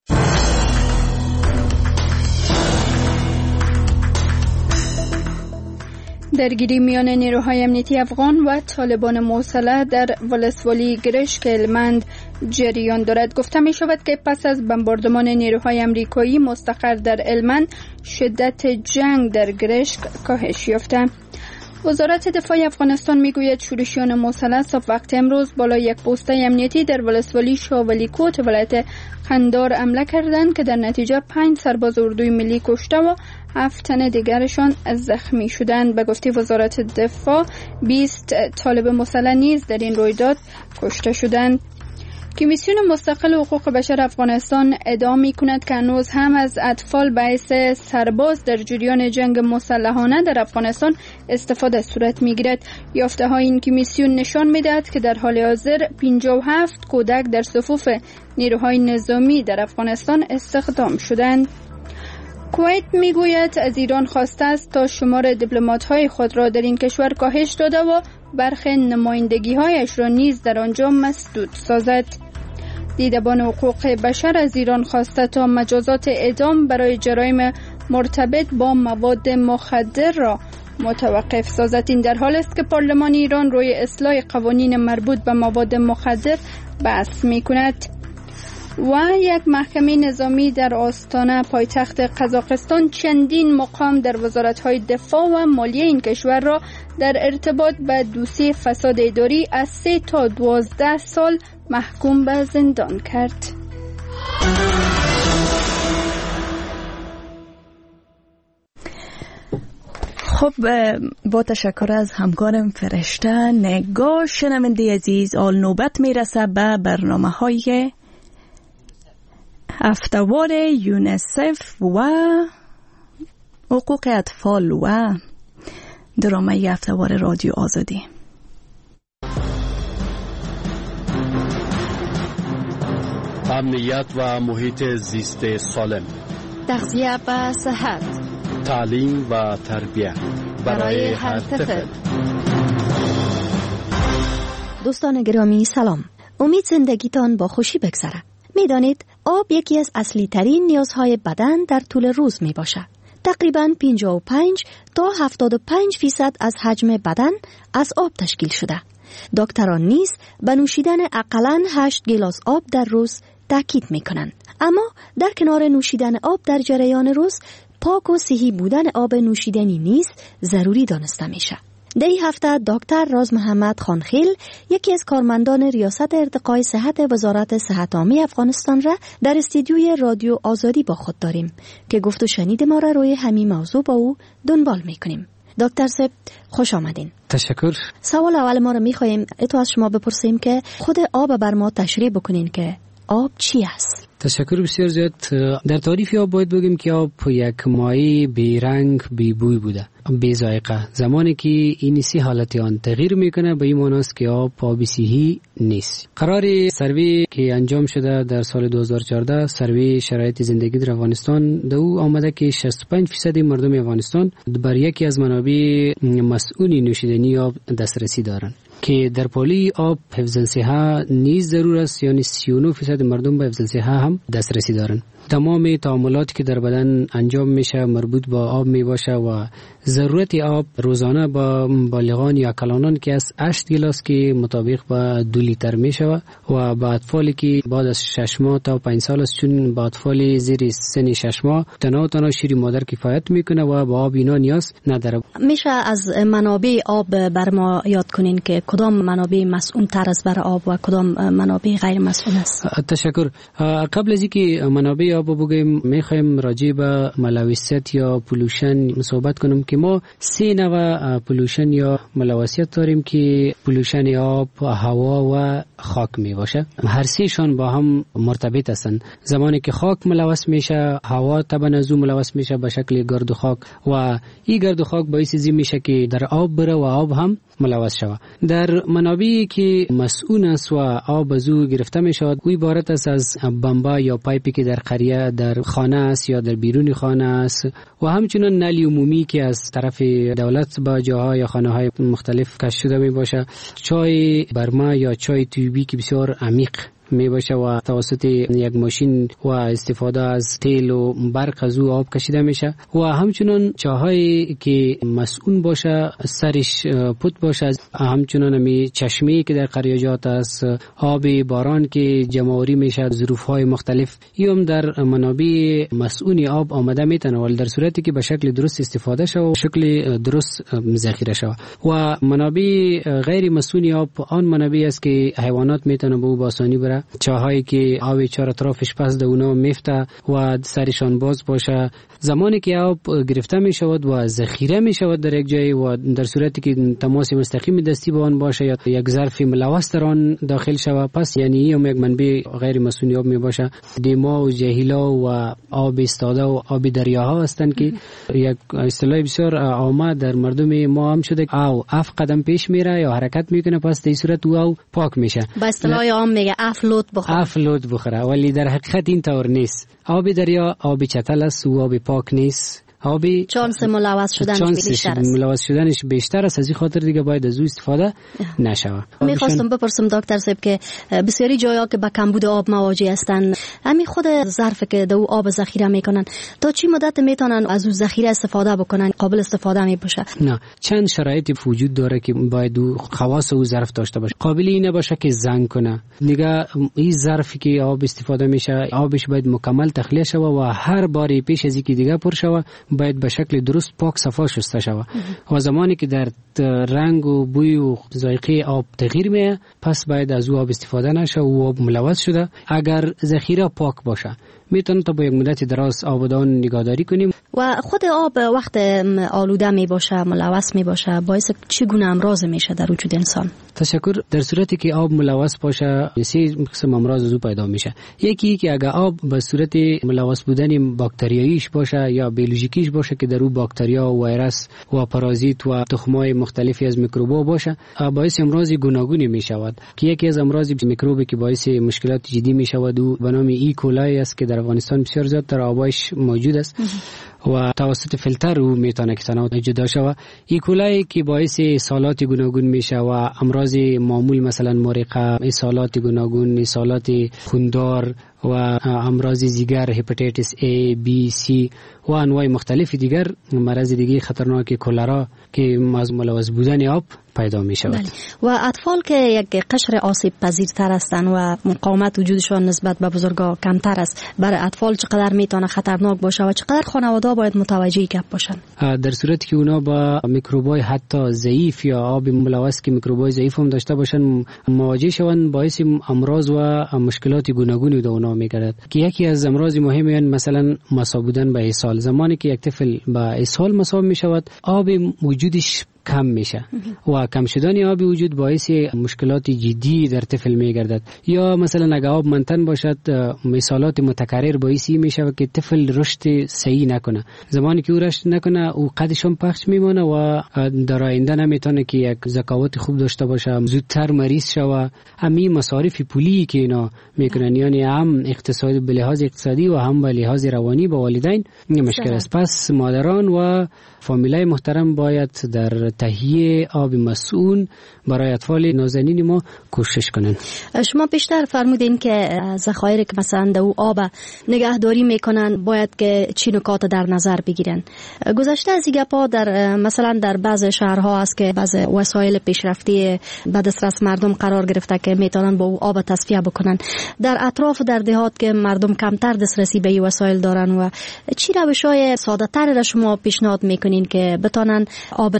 [SPEAKER 2] درگیری میان نیروهای امنیتی افغان و طالبان موصله در ولسوالی گرشک هلمند جریان دارد. گفته می شود که پس از بمباردمان نیروهای امریکایی مستقر در هلمند شدت جنگ در گرشک کاهش یافته. وزارت دفاع افغانستان میگوید شورشیان موصله صبح وقت امروز بالا یک پوسته امنیتی در ولسوالی شاولی کوت ولایت قندار حمله کردند که در نتیجه 5 سرباز اردوی ملی کشته و 7 تن دیگرشان زخمی شدند. به گفته وزارت دفاع 20 طالب مسلح نیز در این رویداد کشته شدند. کمیسیون مستقل حقوق بشر افغانستان ادعا می‌کند که هنوز هم از اطفال به حیث سرباز در جریان جنگ مسلحانه در افغانستان استفاده صورت می‌گیرد. یافته‌های این کمیسیون نشان می‌دهد که در حال حاضر 57 کودک در صفوف نیروهای نظامی در افغانستان استخدام شدند. کویت میگوید از ایران خواسته است تا شمار دیپلمات‌های خود را در این کشور کاهش داده و برخی نمایندگی‌هایش را نیز در آنجا مسدود سازد. دیدبان حقوق بشر از ایران خواسته تا مجازات اعدام برای جرایم مرتبط با مواد مخدر را متوقف سازد. این در حال است که پارلمان ایران روی اصلاح قوانین مربوط به مواد مخدر بحث می‌کند. و یک محکمه نظامی در آستانه پایتخت قزاقستان چندین مقام در وزارت‌های دفاع و مالیه این کشور را در ارتباط به دوسیه فساد اداری از 3 تا 12 سال محکوم به زندان کرد.
[SPEAKER 1] خب با تشکر از همکارم فرشته نگاه. شنونده عزیز، آل نوبت میرسه به برنامه‌های هفته‌وار یونیسف و حقوق اطفال و درامه هفته‌وار رادیو آزادی.
[SPEAKER 5] امنیت و محیط زیست سالم،
[SPEAKER 22] تغذیه و صحت،
[SPEAKER 5] تعلیم و تربیت برای هر طفل.
[SPEAKER 22] دوستان گرامی سلام، امید زندگیتان با خوشی بگذره. میدانید آب یکی از اصلی ترین نیازهای بدن در طول روز می باشد. تقریباً 55 تا 75% از حجم بدن از آب تشکیل شده. دکتران نیز به نوشیدن اقلاً 8 گیلاس آب در روز تاکید می کنند. اما در کنار نوشیدن آب در جریان روز، پاک و صحی بودن آب نوشیدنی نیز ضروری دانسته می شود. در این هفته دکتر راز محمد خانخیل، یکی از کارمندان ریاست ارتقای صحت وزارت صحت عامه افغانستان را در استودیوی رادیو آزادی با خود داریم که گفت و شنید ما را روی همین موضوع با او دنبال میکنیم. دکتر صاحب خوش آمدین.
[SPEAKER 23] تشکر.
[SPEAKER 22] سوال اول ما را میخواهیم اتو از شما بپرسیم که خود آب بر ما تشریح بکنین که آب چی است؟
[SPEAKER 23] تشکر بسیار زیاد. در تعریف آب باید بگیم که آب یک مایع بی رنگ بی بوی بوده، بی ذائقه. زمانی که این سی حالت آن تغییر میکنه به این معنی است که آب صحی نیست. قرار سروی که انجام شده در سال 2014، سروی شرایط زندگی در افغانستان، در او آمده که 65% مردم افغانستان بر یکی از منابع مسئول نوشیدنی آب دسترسی دارند که در پالی آب حفظ الصحه نیز ضرور است، یعنی 39% مردم به حفظ الصحه هم دسترسی دارند. تمام تعاملاتی که در بدن انجام میشه مربوط با آب می باشه و ضرورت آب روزانه با بالغان یا کلانان که از 8 گیلاس که مطابق با 2 لیتر می شود و با اطفالی که بعد از 6 ماه تا 5 سال است، چون با اطفال زیر سن 6 ماه تنها شیر مادر کفایت میکنه و با آب اینا نیاز نداره.
[SPEAKER 22] میشه از منابع آب بر ما یاد کنین که کدام منابع مسئول تر از بر آب و کدام منابع غیر مسئول است؟
[SPEAKER 23] تشکر. قبل از اینکه منابع آب بگیم میخوایم راجع به ملوثیت یا پولوشن صحبت کنیم که ما 3 نوع پولوشن یا ملوثیت داریم که پولوشن آب، هوا و خاک می باشه. هر 3 شان با هم مرتبط هستند. زمانی که خاک ملوث میشه، هوا طبعا از اون ملوث میشه به شکل گرد و خاک و این گرد و خاک باعث میشه که در آب بره و آب هم ملوث شود. در منابعی که مسئول است و آب از او گرفته می شود، او عبارت است از بمبا یا پایپی که در قریه در خانه است یا در بیرون خانه است و همچنین نلی عمومی که از طرف دولت با جاها یا خانه های مختلف کشف شده می باشه. چای برما یا چای توبی که بسیار عمیق می باشه و توسط یک ماشین و استفاده از تیل و برق از او آب کشیده میشه و همچنین چاهایی که مسئول باشه سرش پوت باشه، همچنین می چشمه‌ای که در قریاجات است، آب باران که جمع‌آوری میشه ظروف‌های مختلف، هم در منابع مسئول آب آمده میتونه، ولی در صورتی که به شکل درست استفاده شه و شکل درست ذخیره شه. و منابع غیر مسئول آب آن منابع است که حیوانات میتونه به او آسانی بره، چاهایی که آب چهار اطرافش پس در اونا میفته و سرشان باز باشه. زمانی که آب گرفته می شود و ذخیره می شود در یک جای و در صورتی که تماس مستقیم دستی با آن باشه یا یک ظرف ملوث در آن داخل شود، پس یعنی هم یک منبع غیر مسئول آب می باشه. دیما و جهیلا و آب استاده و آب دریاها هستند که یک اصطلاح بسیار عامه در مردم ما هم شده او اف قدم پیش میره یا حرکت میکنه، پس در صورت او پاک میشه.
[SPEAKER 22] با اصطلاح عام میگه
[SPEAKER 23] افلود بخوره، ولی در حقیقت این طور نیست. آب دریا آب چتل است و آب پاک نیست. آبی
[SPEAKER 22] چانس ملوث شدنش
[SPEAKER 23] بیشتر است، از این خاطر دیگه باید از او استفاده نشود.
[SPEAKER 22] میخواستم بپرسم دکتر صاحب که بسیاری جاها که با کمبود آب مواجه هستند، همین خود ظرف که دو آب ذخیره میکنن تا چی مدت میتونن از او ذخیره استفاده بکنن قابل استفاده می باشه؟
[SPEAKER 23] نه، چند شرایطی وجود داره که باید خواص او ظرف داشته باشه. قابل اینه باشه که زنگ کنه. دیگه این ظرفی که آب استفاده میشه آبش باید مکمل تخلیه شود و هر باری پیش از اینکه دیگه پر شود باید به شکل درست پاک صفا شسته شود. و زمانی که در رنگ و بوی و ذائقه آب تغییر میه، پس باید از او آب استفاده نشه و آب ملوث شده. اگر ذخیره پاک باشه میتونیم تا با یک مدت دراز آبادان نگهداری کنیم.
[SPEAKER 22] و خود آب وقت آلوده می باشه، ملوث می باشه، باعث چگونه امراض میشه در وجود انسان؟
[SPEAKER 23] تشکر. در صورتی که آب ملوث باشه 3 قسم امراض از او پیدا میشه. یکی که اگر آب به صورت ملوث بودن باکتریاییش باشه یا بیولوژیکیش باشه که در او باکتریا و ویروس و پارازیت و تخمای مختلفی از میکروبا باشه، باعث امراض گوناگونی میشود که یکی از امراض میکروبی که باعث مشکلات جدی میشود و به نام ای کولای است که در افغانستان بسیار زیاد در آبایش موجود است و توسط فیلتر او میتونه که تناول جدا شود. ایکولای که باعث اسهالات گوناگون میشه و امراض معمول مثلا مرقه، اسهالات گوناگون، اسهالات خوندار و امراض دیگر هپاتیتس A, B, C و انواع مختلف دیگر مرض دیگه خطرناک کلرا که از ملوث بودن آب پیدا می شود.
[SPEAKER 22] و اطفال که یک قشر آسیب پذیرتر هستند و مقاومت وجودشان نسبت به بزرگا کمتر است، برای اطفال چقدر میتونه خطرناک باشه و چقدر خانواده باید متوجه گپ باشن؟
[SPEAKER 23] در صورتی که اونا با میکروبای حتی ضعیف یا آب ملوث که میکروبای ضعیف هم داشته باشن مواجه شوند، باعث امراض و مشکلات گوناگونی در اونا میگردد که یکی از امراض مهمی مثلا مصاب بودن به اسهال. زمانی که یک طفل با اسهال مصاب می شود آب وجودش کم میشه و کم شدن آب وجود باعث مشکلات جدی در طفل میگردد. یا مثلا اگر آب منتن باشد مثالات متکرر باعث میشه که طفل رشد صحیح نکنه. زمانی که او رشد نکنه او قدش هم پخش میمونه و در آینده نمیتونه که یک ذکاوت خوب داشته باشه، زودتر مریض شوه. همین مصارف پولی که اینا میکنن یعنی هم اقتصادی به لحاظ اقتصادی و هم به لحاظ روانی با والدین مشکل است. پس مادران و فامیلای محترم باید در تهیه آب مسئول برای اطفال نازنین ما کوشش کنن.
[SPEAKER 22] شما بیشتر فرمودین که ذخایر که مثلا دو آب نگهداری میکنن باید که چی نکات در نظر بگیرن. گذشته از این گپا در مثلا در بعض شهرها است که بعض وسایل پیشرفته به دسترس مردم قرار گرفته که میتونن با او آب تصفیه بکنن. در اطراف در دهات که مردم کمتر دسترسی به این وسایل دارن و چی روش‌های ساده‌تر را شما پیشنهاد میکنین که بتونن آب را که ذخیره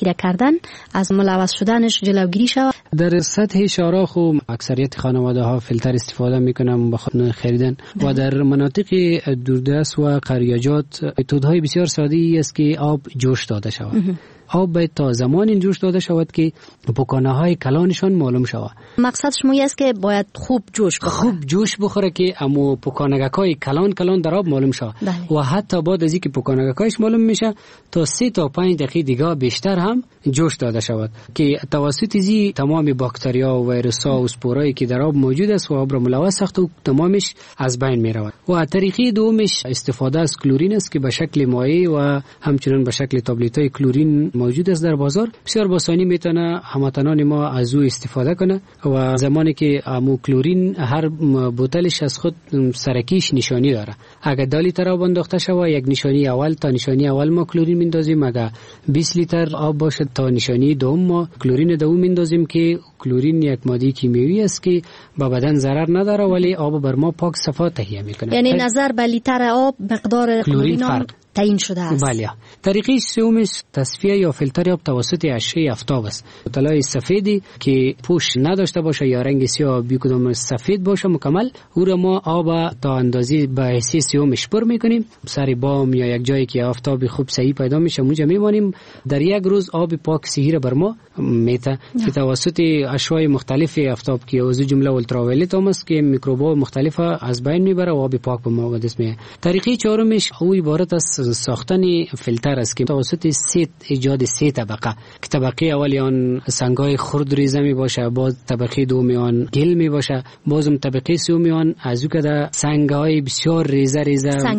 [SPEAKER 22] تهیه کردن از ملوث شدنش جلوگیری شود؟
[SPEAKER 23] در سطح شهرها خو اکثریت خانواده ها فیلتر استفاده میکنن بخاطر خریدن و در مناطق دوردست و قریاجات متدهای بسیار ساده ای است که آب جوش داده شود. آب باید تا زمان این جوش داده شود که پکانه های کلانشان معلوم شود.
[SPEAKER 22] مقصد شما است که باید خوب جوش بخوره.
[SPEAKER 23] خوب جوش بخوره که امو پکانگک های کلان در آب معلوم شود. و حتی بعد از اینکه پکانگک هایش معلوم میشه تا 3 تا 5 دقیقه دیگه بیشتر هم جوش داده شود که توسط زی تمام باکتریا و ویروس ها و اسپورایی که در آب موجود است و آب را ملوث ساخته و تمامش از بین می رود. و طریقه دومش استفاده از کلورین است که به شکل مایع و همچنین به شکل تابلت های کلورین موجود است در بازار. بسیار بسانی میتونه هموطنان ما از او استفاده کنه و زمانی که امو کلورین هر بوتلش از خود سرکیش نشانی داره. اگر 2 لیتر آب انداخته شود یک نشانی اول تا نشانی اول ما کلورین میندازیم، اگر 20 لیتر آب باشه تا نشانی دوم ما کلورین دوم میندازیم که کلورین یک ماده کیمیایی است که به بدن ضرر نداره ولی آب بر ما پاک صفا تهیه میکنه.
[SPEAKER 22] یعنی نظر به لیتر آب مقدار کلورین تعیین شده است.
[SPEAKER 23] بله. طریقه سومش تصفیه یا فیلتر آب توسط اشعه آفتاب است. بوتلای سفیدی که پوش نداشته باشه یا رنگ سیاه بی کدام سفید باشه مکمل، او را ما آب تا اندازه به حسی سومش پر میکنیم، سر بام یا یک جایی که آفتاب خوب صحیح پیدا میشه اونجا میمانیم. در یک روز آب پاک صحیح را بر ما میته که توسط اشعه مختلف آفتاب که از جمله اولتراوایلت هم است که میکروب‌ها مختلف از بین میبره و آب پاک به ما دست میاد. طریقه چهارمش او عبارت از ساختن فیلتر است که توسط ایجاد 3 طبقه که طبقه اولی آن سنگای خرد ریزه می باشه، بعد طبقه دومی آن گل می باشه، بازم طبقه سومی آن از او که سنگای بسیار ریزه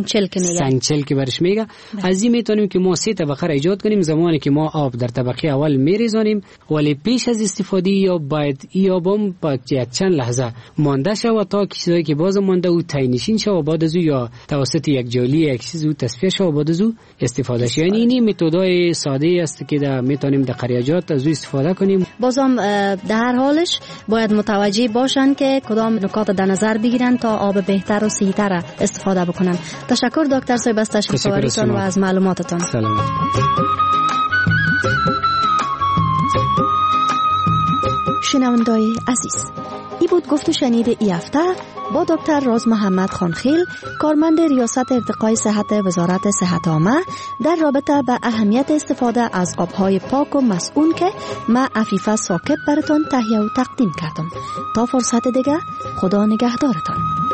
[SPEAKER 23] سنگچل که برش میگه. از این میتونیم که ما 3 طبقه را ایجاد کنیم. زمانی که ما آب در طبقه اول میریزانیم ولی پیش از استفاده یا باید ای آبم با یک چند لحظه مانده شود تا چیزایی که باز مانده او تاینشین شود، بعد از او یا توسط یک جالی یک چیز او تصفیه شود بعد از او استفاده شد. یعنی این متدای ساده است که میتونیم در قریاجات از او استفاده کنیم.
[SPEAKER 22] بازم در هر حالش باید متوجه باشن که کدام نکات در نظر بگیرن تا آب بهتر و صحیح‌تر استفاده بکنن. تشکر دکتر صاحب از تشریف آوریتون و از معلوماتتان.
[SPEAKER 23] سلامت.
[SPEAKER 22] شنوندای عزیز، ای بود گفت و شنید ای هفته با دکتر راز محمد خانخیل، کارمند ریاست ارتقای صحت وزارت صحت عامه در رابطه به اهمیت استفاده از آبهای پاک و مسئول که ما عفیفه ثاقب براتون تهیه و تقدیم کردم. تا فرصت دیگه خدا نگهدارتان.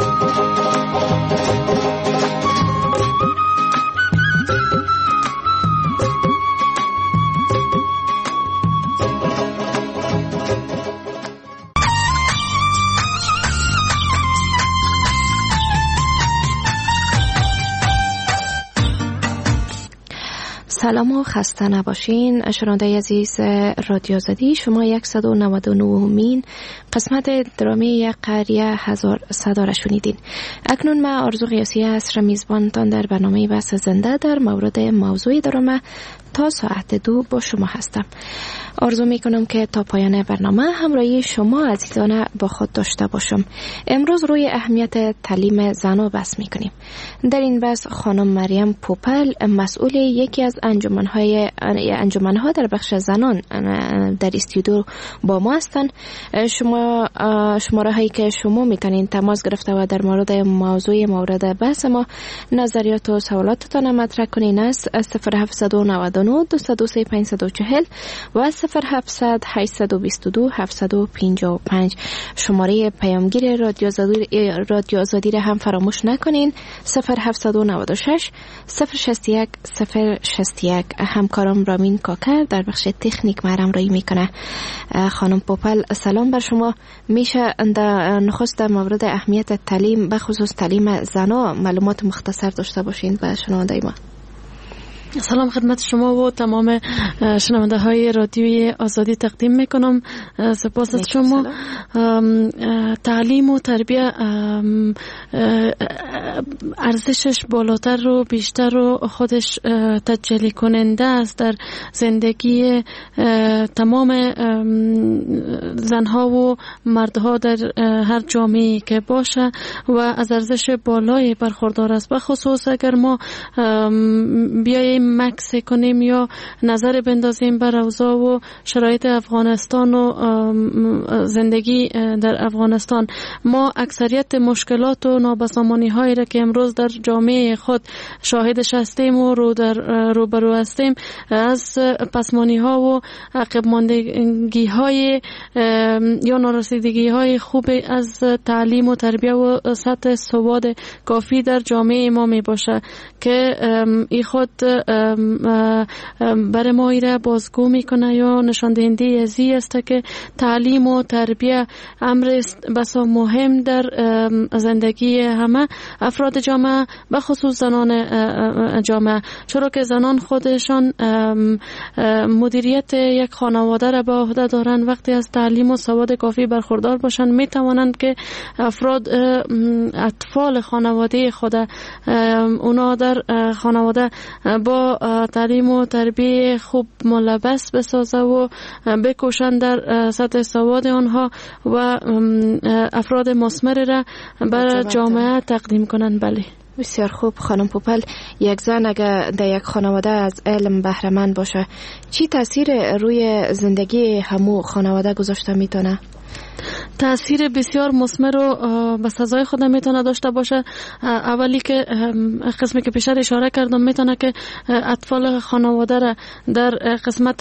[SPEAKER 9] سلام و خسته نباشین. شنونده عزیز رادیو آزادی، شما 199مین قسمت درامی یک قریه هزار صدا را شنیدین. اکنون ما آرزو قیاسی است میزبانتان در برنامه بحث زنده در مورد موضوع درامه تا ساعت 2 با شما هستم. آرزو میکنم که تا پایان برنامه همراهی شما عزیزان با خود داشته باشم. امروز روی اهمیت تعلیم زنان بحث میکنیم. در این بحث خانم مریم پوپل، مسئول یکی از انجمنها در بخش زنان در استودیو با ما هستند. شماره هایی که شما میتونین تماس گرفته و در مورد بحث ما نظریات و سوالاتتان مطرح کنین است 0799 203 540 و 0700 822 755. شماره پیامگیر رادیو آزادی را هم فراموش نکنین 0796 061 061. همکارم رامین کاکر در بخش تکنیک مرام رایی میکنه. خانم پوپل سلام بر شما. میشه نخست در مورد اهمیت تعلیم به خصوص تعلیم زنان معلومات مختصر داشته باشین و شنونده ما؟
[SPEAKER 10] سلام خدمت شما و تمام شنونده های رادیوی آزادی تقدیم میکنم. سپاس از شما. تعلیم و تربیه ارزشش بالاتر و بیشتر و خودش تجلی کننده است در زندگی تمام زنها و مردها در هر جامعه که باشه و از ارزش بالای برخوردار است. بخصوص اگر ما بیاییم مکس کنیم یا نظر بندازیم بر اوضاع و شرایط افغانستان و زندگی در افغانستان. ما اکثریت مشکلات و نابسامانی هایی را که امروز در جامعه خود شاهدش هستیم و روبرو هستیم از پسمانی ها و عقب ماندگی های یا نارسیدگی های خوب از تعلیم و تربیه و سطح سواد کافی در جامعه ما می باشه که ای خود برای ما ایره بازگو میکنه یا نشان دهنده ازی است که تعلیم و تربیه امر بسا مهم در زندگی همه افراد جامعه و خصوص زنان جامعه، چرا که زنان خودشان مدیریت یک خانواده را به عهده دارند. وقتی از تعلیم و سواد کافی برخوردار باشند می توانند که اطفال خانواده خود اونا در خانواده با تعلیم و تربیه خوب ملبس بسازه و بکوشند در سطح سواد آنها و افراد مثمر را بر جامعه تقدیم کنند. بله،
[SPEAKER 9] بسیار خوب. خانم پوپل، یک زن اگر در یک خانواده از علم بهره مند باشه چی تاثیر روی زندگی همو خانواده گذاشته میتونه؟
[SPEAKER 10] تأثیر بسیار مثمر و به سزای خود میتونه داشته باشه. اولی که قسمی که پیشتر اشاره کردم میتونه که اطفال خانواده را در قسمت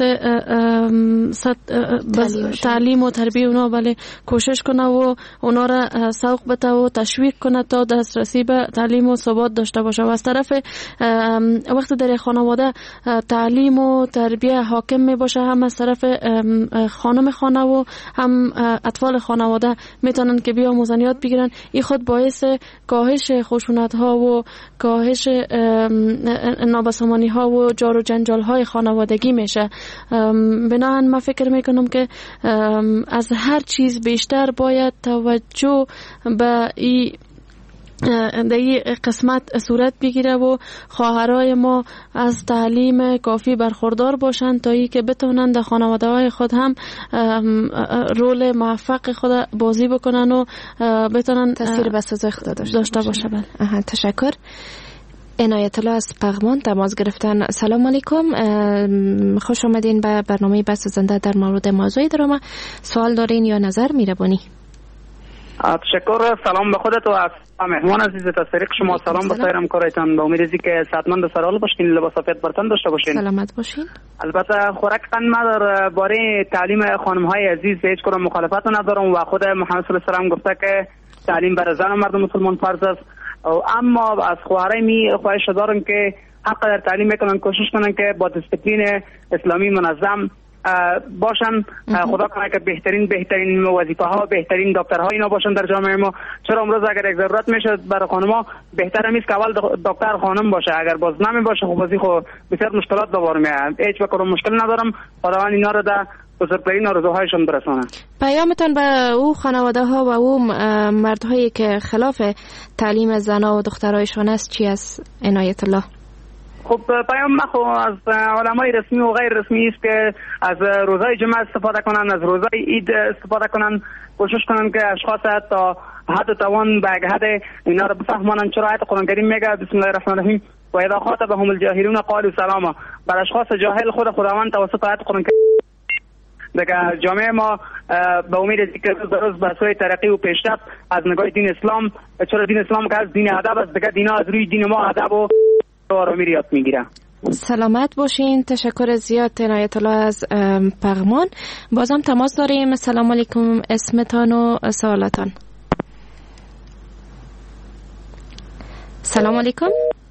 [SPEAKER 10] تعلیم و تربیه اونا بله کوشش کنه و اونا را سوق بده و تشویق کنه تا دسترسی به تعلیم و ثبات داشته باشه. و از طرف وقتی در خانواده تعلیم و تربیه حاکم می باشه، هم از طرف خانم خانه و هم اطفال خانواده میتونن که بیاموزن یاد بگیرن، این خود باعث کاهش خشونت ها و کاهش نابسامانی ها و جار و جنجال های خانوادگی میشه. بنابراین من فکر میکنم که از هر چیز بیشتر باید توجه به این در این قسمت صورت بگیره و خواهرای ما از تعلیم کافی برخوردار باشند تا ای که بتونن در خانواده های خود هم رول موفق خود بازی بکنن و بتونن
[SPEAKER 9] تاثیر بسازای خود داشته باشه.
[SPEAKER 10] بله.
[SPEAKER 9] تشکر. عنایت الله از پغمان تماس گرفتن. سلام علیکم، خوش آمدین به برنامه بحث زنده در مورد موضوع درآمد. سوال دارین یا نظر میربونی؟
[SPEAKER 7] تشکر. سلام به خودت و از مهمان عزیز تصریق شما. سلام به سایر همکارایتان. به امید که صحتمند و سرحال باشین، لباس سفید برتن داشته باشین،
[SPEAKER 9] سلامت باشین.
[SPEAKER 7] البته خوراک قند ما در باره تعلیم خانم های عزیز هیچ کدام مخالفت ندارم و خود محمد صلی الله علیه و آله گفته که تعلیم برای زن و مرد مسلمان فرض است، اما از خواهرای می خواهش دارم که حق در تعلیم میکنن، کوشش کنن که با دیسپلین اسلامی منظم باشن. خدا کنه که بهترین وظیفه ها، بهترین دکترها اینا باشن در جامعه ما. چرا امروز اگر یک ضرورت میشه برای خانم‌ها، بهتره میست که اول دکتر خانم باشه. اگر باز نمی باشه خب بازی خود بسیار مشکلات به بار میاد. هیچ وقت مشکل ندارم. خداوند اینا رو در بزرگترین آرزوهایشان برسانه.
[SPEAKER 9] پیامتان به او خانواده ها و او مردهایی که خلاف تعلیم زنها و دخترایشان است چی است عنایت الله؟
[SPEAKER 7] خب پیام ما از علمای رسمی و غیر رسمی است که از روزهای جمعه استفاده کنن، از روزهای عید استفاده کنن، کوشش کنن که اشخاص تا حد توان به حد اینا رو بفهمانن. چرا آیت قرآن کریم میگه بسم الله الرحمن الرحیم و اذا خاطبهم الجاهلون قالوا سلاما. بر اشخاص جاهل خداوند توسط آیت قرآن دیگه جامعه ما به امید که روز به سوی ترقی و پیشرفت از نگاه دین اسلام، چرا دین اسلام که از دین ادب است، دیگه دینا از روی دین ما ادب و آرامی یاد میگیره.
[SPEAKER 9] سلامت باشین. تشکر زیاد عنایت الله از پغمان. بازم تماس داریم. السلام علیکم، اسمتان و سوالتان. سلام علیکم.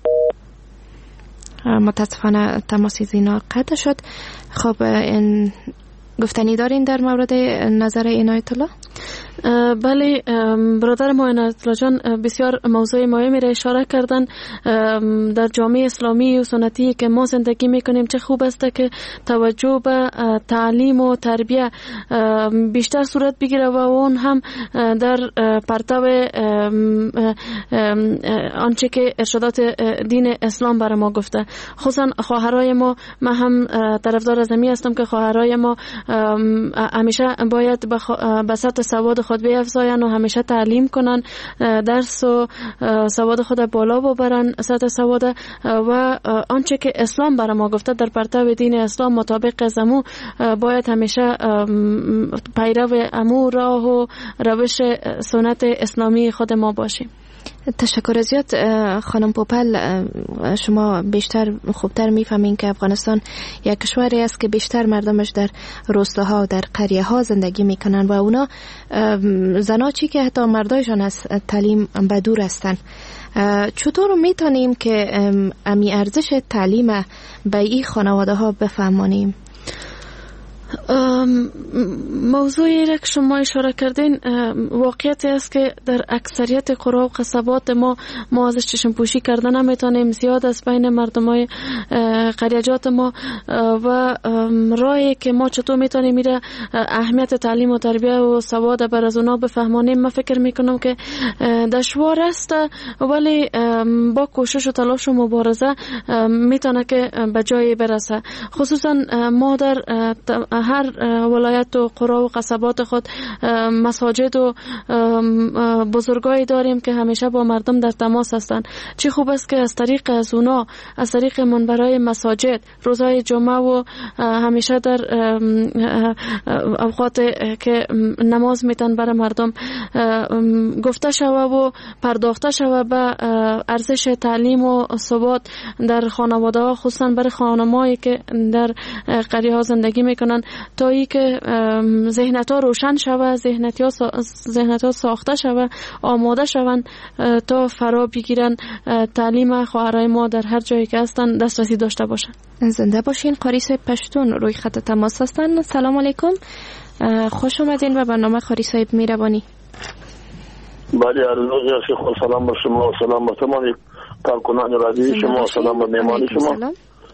[SPEAKER 9] متاسفانه تماسی زینا قطع شد. خب این گفتنی دارین در مورد نظر عنایت الله؟
[SPEAKER 10] بله، برادر ما عنایت الله جان بسیار موضوع مهمی را اشاره کردن. در جامعه اسلامی و سنتی که ما زندگی میکنیم چه خوب است که توجه به تعلیم و تربیه بیشتر صورت بگیره و اون هم در پرتو آنچه که ارشادات دین اسلام برای ما گفته. خصوصا خواهرای ما، من هم طرفدار از همی هستم که خواهرای ما همیشه باید به سطح سواد خود بیافزاین و همیشه تعلیم کنن، درس و سواد خود بالا ببرن، سطح سواد و آنچه که اسلام برای ما گفته در پرتو دین اسلام مطابق زمو باید همیشه پیرو امو راه و روش سنت اسلامی خود ما باشیم.
[SPEAKER 9] تشکر زیاد خانم پوپل. شما بیشتر خوبتر میفهمین که افغانستان یک کشوری است که بیشتر مردمش در روستاها و در قریه ها زندگی میکنن و اونا زناچی که حتی مردایشان از تعلیم بدور هستن. چطور میتونیم که امی ارزش تعلیم به این خانواده ها بفهمانیم؟
[SPEAKER 10] موضوعی را که شما اشاره کردین واقعیتی است که در اکثریت قرى و قصبات ما ازش چشم پوشی کرده نمیتونیم. زیاد از بین مردمای قریجات ما و راهی که ما چطور میتونیم میره اهمیت تعلیم و تربیه و سواد بر از اونا بفهمانیم، من فکر میکنم که دشوار است، ولی با کوشش و تلاش و مبارزه میتونه که به جایی برسه. خصوصا ما در هر ولایت و قرى و قصبات خود مساجد و بزرگایی داریم که همیشه با مردم در تماس هستند. چی خوب است که از طریق از اونا، از طریق منبرهای مساجد روزهای جمعه و همیشه در اوقات که نماز میتن برای مردم گفته شود و پرداخته شود به ارزش تعلیم و ثبات در خانواده ها، خصوصا برای خانمایی که در قریه ها زندگی میکنن، تا ای که ذهنیت ها روشن شود، ذهنیت ها ساخته شود، آماده شوند تا فرا بگیرن تعلیم خواهرای ما در هر جایی که هستن دسترسی داشته باشن.
[SPEAKER 9] زنده باشین. قاریس پشتون روی خط تماس هستن. سلام علیکم، خوش اومدین به برنامه قاری صاحب میربانی.
[SPEAKER 6] بله، عرض خود سلام بر شما و سلام بر تمام کارکنان رادیوی شما و سلام بر مهمان شما.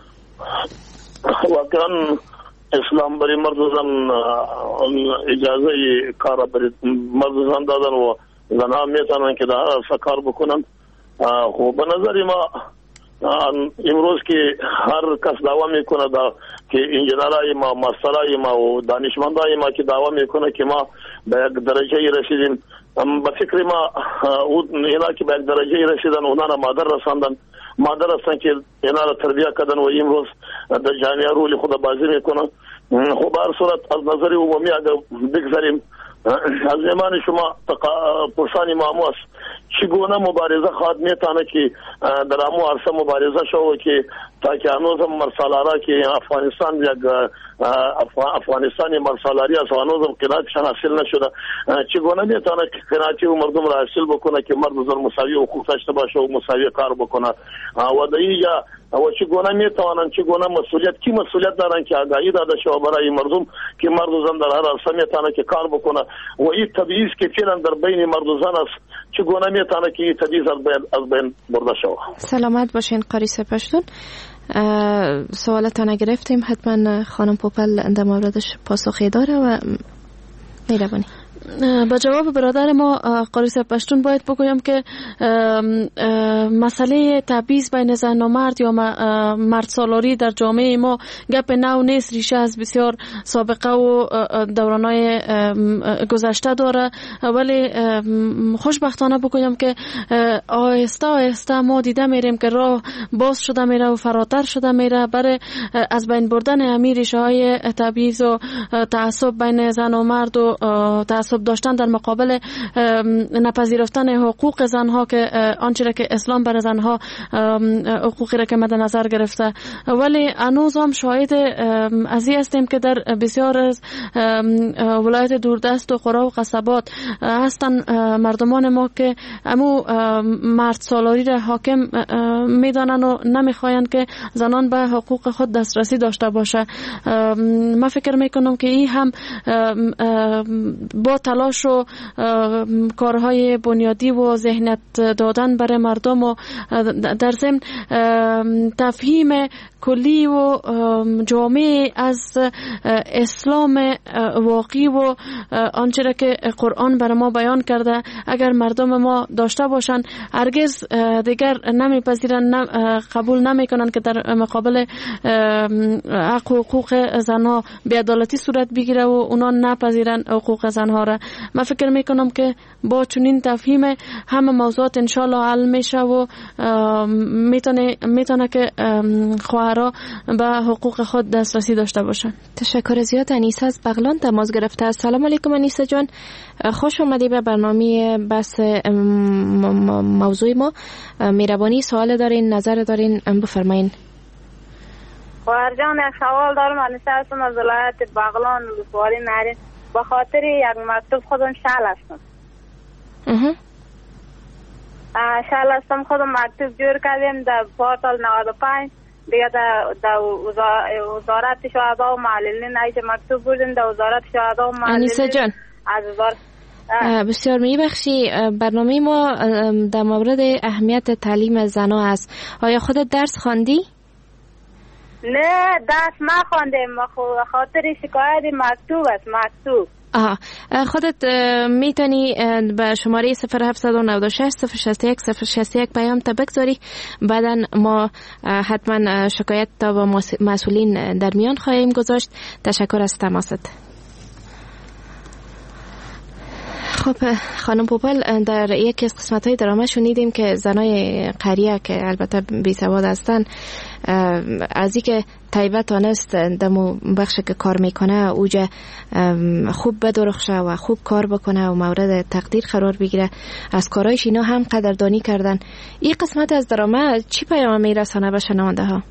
[SPEAKER 6] واقعا اسلام برای مرد و زن اجازه کار برای مرد و زن دادن و زنها میتونن که در کار بکنن. خب به نظر ما امروز که هر کس دعوا میکنه که انجینرای ما، ماسترای ما و دانشمندای ما که دعوا میکنه که ما به یک درجه رسیدیم، به فکر ما اینا که به یک درجه رسیدن اونا را مادر رساندن، مادر هستن که اینا را تربیه کردن و امروز در جامعه رول خود بازی میکنن. خب هر صورت از نظر عمومی اگر بگذاریم، از زمان شما پرسانی مامو است چگونه مبارزه خواهد میتونه که در امو عرصه مبارزه شو که تا که هنوز هم مرسالارا که افغانستان یک افغانستانی مرسالاری است و هنوز هم قناعتشان حاصل نشده، چگونه میتونه که قناعتی و مردم را حاصل بکنه که مرد و زن مساوی حقوق داشته باشه و مساوی کار بکنه و در اینجا و چگونه میتوانند، چگونه مسئولیت کی مسئولیت دارن که آگاهی داده شود برای مردم که مرد و زن در هر عرصه میتونه که کار بکنه و این تبعیض که فعلا در بین مرد و زن است چگونه میتونه که این تبعیض از بین برده شود.
[SPEAKER 9] سلامت باشین قاریس پشتون. سوالتان گرفتیم، حتما خانم پوپل در موردش پاسخی داره و میربانی.
[SPEAKER 10] با جواب برادر ما قاریس پشتون باید بگویم که مسئله تبعیض بین زن و مرد یا مرد سالاری در جامعه ما گپ نو نیست، ریشه از بسیار سابقه و دورانهای گذشته داره، ولی خوشبختانه بگویم که آهسته آهسته ما دیده میریم که راه باز شده میره و فراتر شده میره برای از بین بردن همین ریشه های تبعیض و تعصب بین زن و مرد و تعصب داشتن در مقابل نپذیرفتن حقوق زنها که آنچه را که اسلام بر زنها حقوقی را که مد نظر گرفته. ولی هنوز هم شاهد از این هستیم که در بسیار از ولایت دوردست و قرى و قصبات هستن مردمان ما که امو مرد سالاری را حاکم میدانن و نمیخواین که زنان به حقوق خود دسترسی داشته باشه. من فکر میکنم که این هم با تلاش و کارهای بنیادی و ذهنیت دادن برای مردم و در ضمن تفهیم کلی و جامع از اسلام واقعی و آنچه را که قرآن بر ما بیان کرده اگر مردم ما داشته باشند هرگز دیگر نمیپذیرند، قبول نمیکنند که در مقابل حق و حقوق زنها بی‌عدالتی صورت بگیره و اونا نپذیرند حقوق زنها را. من فکر میکنم که با چنین تفهیم همه موضوعات انشالله حل میشه و میتونه که خواهرها به حقوق خود دسترسی داشته باشن.
[SPEAKER 9] تشکر زیاد. انیسه از بغلان تماس گرفته. سلام علیکم انیسه جان، خوش اومدی به برنامه بحث موضوع ما. مهربانی سوال دارین، نظر دارین، بفرمایین.
[SPEAKER 11] خواهر جان یک سوال دارم. انیسه هستم از ولایت بغلان ولسوالی نرین. به خاطر یک مکتوب خودم شل هستم. شل هستم خودم مکتوب جور کردیم در پورتال 95 دیگه در وزارت شهدا و معلولین ایچه مکتوب بودیم در وزارت شهدا و معلولین.
[SPEAKER 9] انیسه جان بسیار میبخشی، برنامه ما در مورد اهمیت تعلیم زنها است. آیا خودت درس خواندی؟
[SPEAKER 11] نه درس نخواندم، خاطر شکایت مکتوب است. مکتوب
[SPEAKER 9] خودت میتونی به شماره 0796 061 061 پیام تا بگذاری، بعدا ما حتما شکایت تا با مسئولین در میان خواهیم گذاشت. تشکر از تماست. خب خانم پوپل، در یکی از قسمت‌های درامه شنیدیم که زنای قریه که البته بی سواد هستن از اینکه طیبه تانست دمو بخش که کار میکنه اوجا خوب بدرخشه و خوب کار بکنه و مورد تقدیر قرار بگیره، از کارایش اینا هم قدردانی کردن. این قسمت از درامه چی پیام میرسانه به شنونده ها؟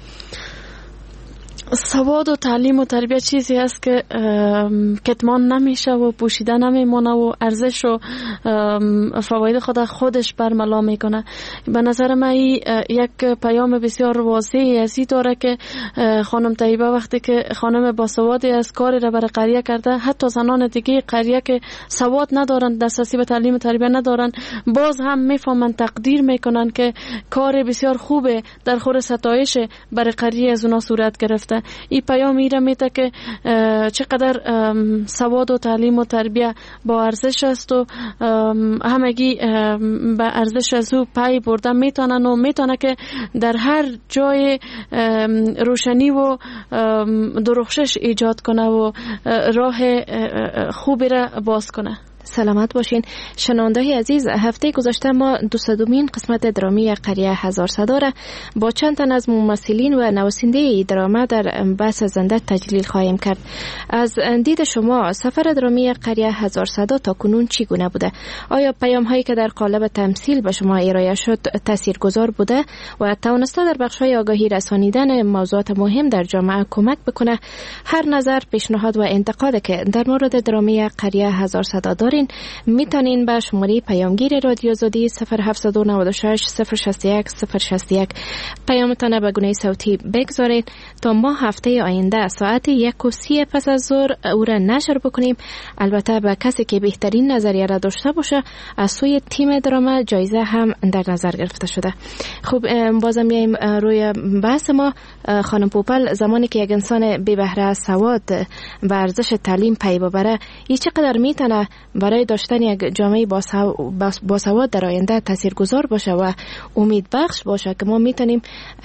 [SPEAKER 10] سواد و تعلیم و تربیت چیزی است که کتمان نمیشه و پوشیده نمیمونه و ارزش و فواید خودش برملا میکنه. به نظر من یک پیام بسیار واضحی از این داره که خانم طیبه وقتی که خانم با سوادی از کاری را برای قریه کرده، حتی زنان دیگه قریه که سواد ندارن، دسترسی به تعلیم و تربیت ندارن، باز هم میفهمن، تقدیر میکنن که کار بسیار خوبه، در خور ستایش برای قریه از اونا صورت گرفته. این پیام ایره میده که چقدر سواد و تعلیم و تربیت با ارزش است و همگی به ارزش از او پی برده میتونن و میتونه که در هر جای روشنی و درخشش ایجاد کنه و راه خوبی را باز کنه.
[SPEAKER 9] سلامت باشین. شنونده‌های عزیز، هفته گذشته ما 202مین قسمت درامی قریه هزار صدا را با چند تن از ممثلین و نویسنده درامه در بحث زنده تجلیل خواهیم کرد. از دید شما سفر درامی قریه هزار صدا تا کنون چگونه بوده؟ آیا پیام هایی که در قالب تمثیل به شما ارائه شد تاثیرگذار بوده و توانسته در بخش های آگاهی رسانیدن موضوعات مهم در جامعه کمک بکنه؟ هر نظر، پیشنهاد و انتقادی که در مورد درامی قریه هزار صدا دارین میتونین به شماره پیامگیر رادیو آزادی 0796 061 061 پیامتان به گونه صوتی بگذارید تا ما هفته آینده ساعت 1:30 پس از ظهر او را نشر بکنیم. البته به کسی که بهترین نظریه را داشته باشه از سوی تیم درامه جایزه هم در نظر گرفته شده. خب بازم میایم روی بحث ما. خانم پوپل، زمانی که یک انسان بی بهره سواد و ارزش تعلیم پی ببره، این چقدر میتونه برای داشتن یک جامعه با سواد در آینده تاثیرگذار باشه و امید بخش باشه که ما میتونیم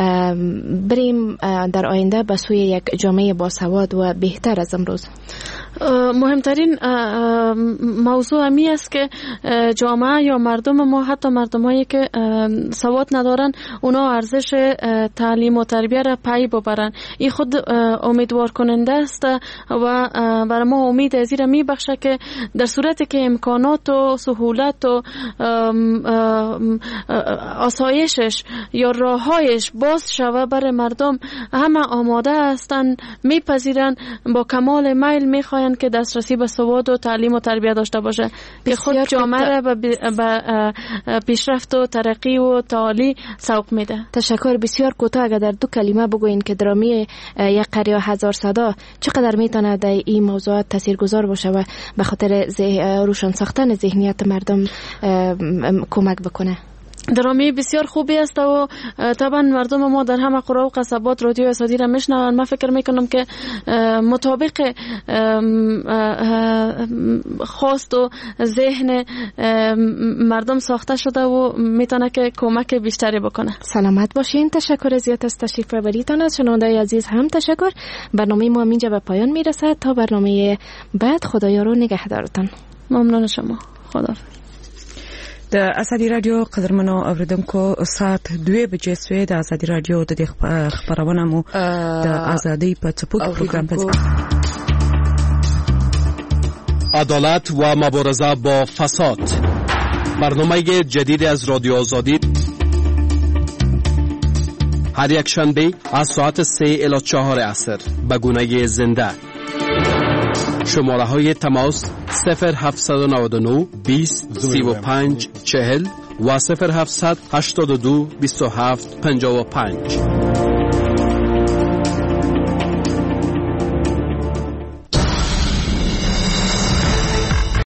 [SPEAKER 9] بریم در آینده به سوی یک جامعه با سواد و بهتر از امروز.
[SPEAKER 10] مهمترین موضوع همی است که جامعه یا مردم ما، حتی مردمایی که سواد ندارن، اونا ارزش تعلیم و تربیت را پی ببرن. این خود امیدوار کننده است و برای ما امید از این می بخشه که در صورتی که امکانات و سهولت و آسایشش یا راههایش باز شوه برای مردم، همه آماده هستن، میپذیرن، با کمال میل میخواین که دسترسی به سواد و تعلیم و تربیت داشته باشه که خود جامعه را به پیشرفت و ترقی و تعالی سوق میده.
[SPEAKER 9] تشکر. بسیار کوتاه اگر در 2 کلمه بگوین که درامی یک قریه هزار صدا چقدر میتونه در این موضوعات تاثیرگذار باشه و به خاطر روشن ساختن ذهنیت مردم کمک بکنه؟
[SPEAKER 10] درامی بسیار خوبی است و طبعا مردم ما در همه قرا و قصبات رادیو آزادی را میشنوند. من فکر میکنم که مطابق خواست و ذهن مردم ساخته شده و میتونه که کمک بیشتری بکنه.
[SPEAKER 9] سلامت باشین. تشکر زیاد از تشریف بریتان. از شنونده عزیز هم تشکر. برنامه ما اینجا به پایان میرسد. تا برنامه بعد خدایا رو نگهدارتان.
[SPEAKER 10] ممنون شما. خداحافظ.
[SPEAKER 1] د ازادي رادیو قدرمنو اوریدونکو ساعت 2 بجې سوې د ازادي رادیو د خبرونه مو د ازادي په څپوک پروګرام په
[SPEAKER 14] عدالت و مبارزه با فساد، برنامه جدید از رادیو آزادی هر یک شنبه از ساعت 3 الی 4 عصر به گونه زنده. شماره های تماس 0799 20 35 40 و 0782 27 55.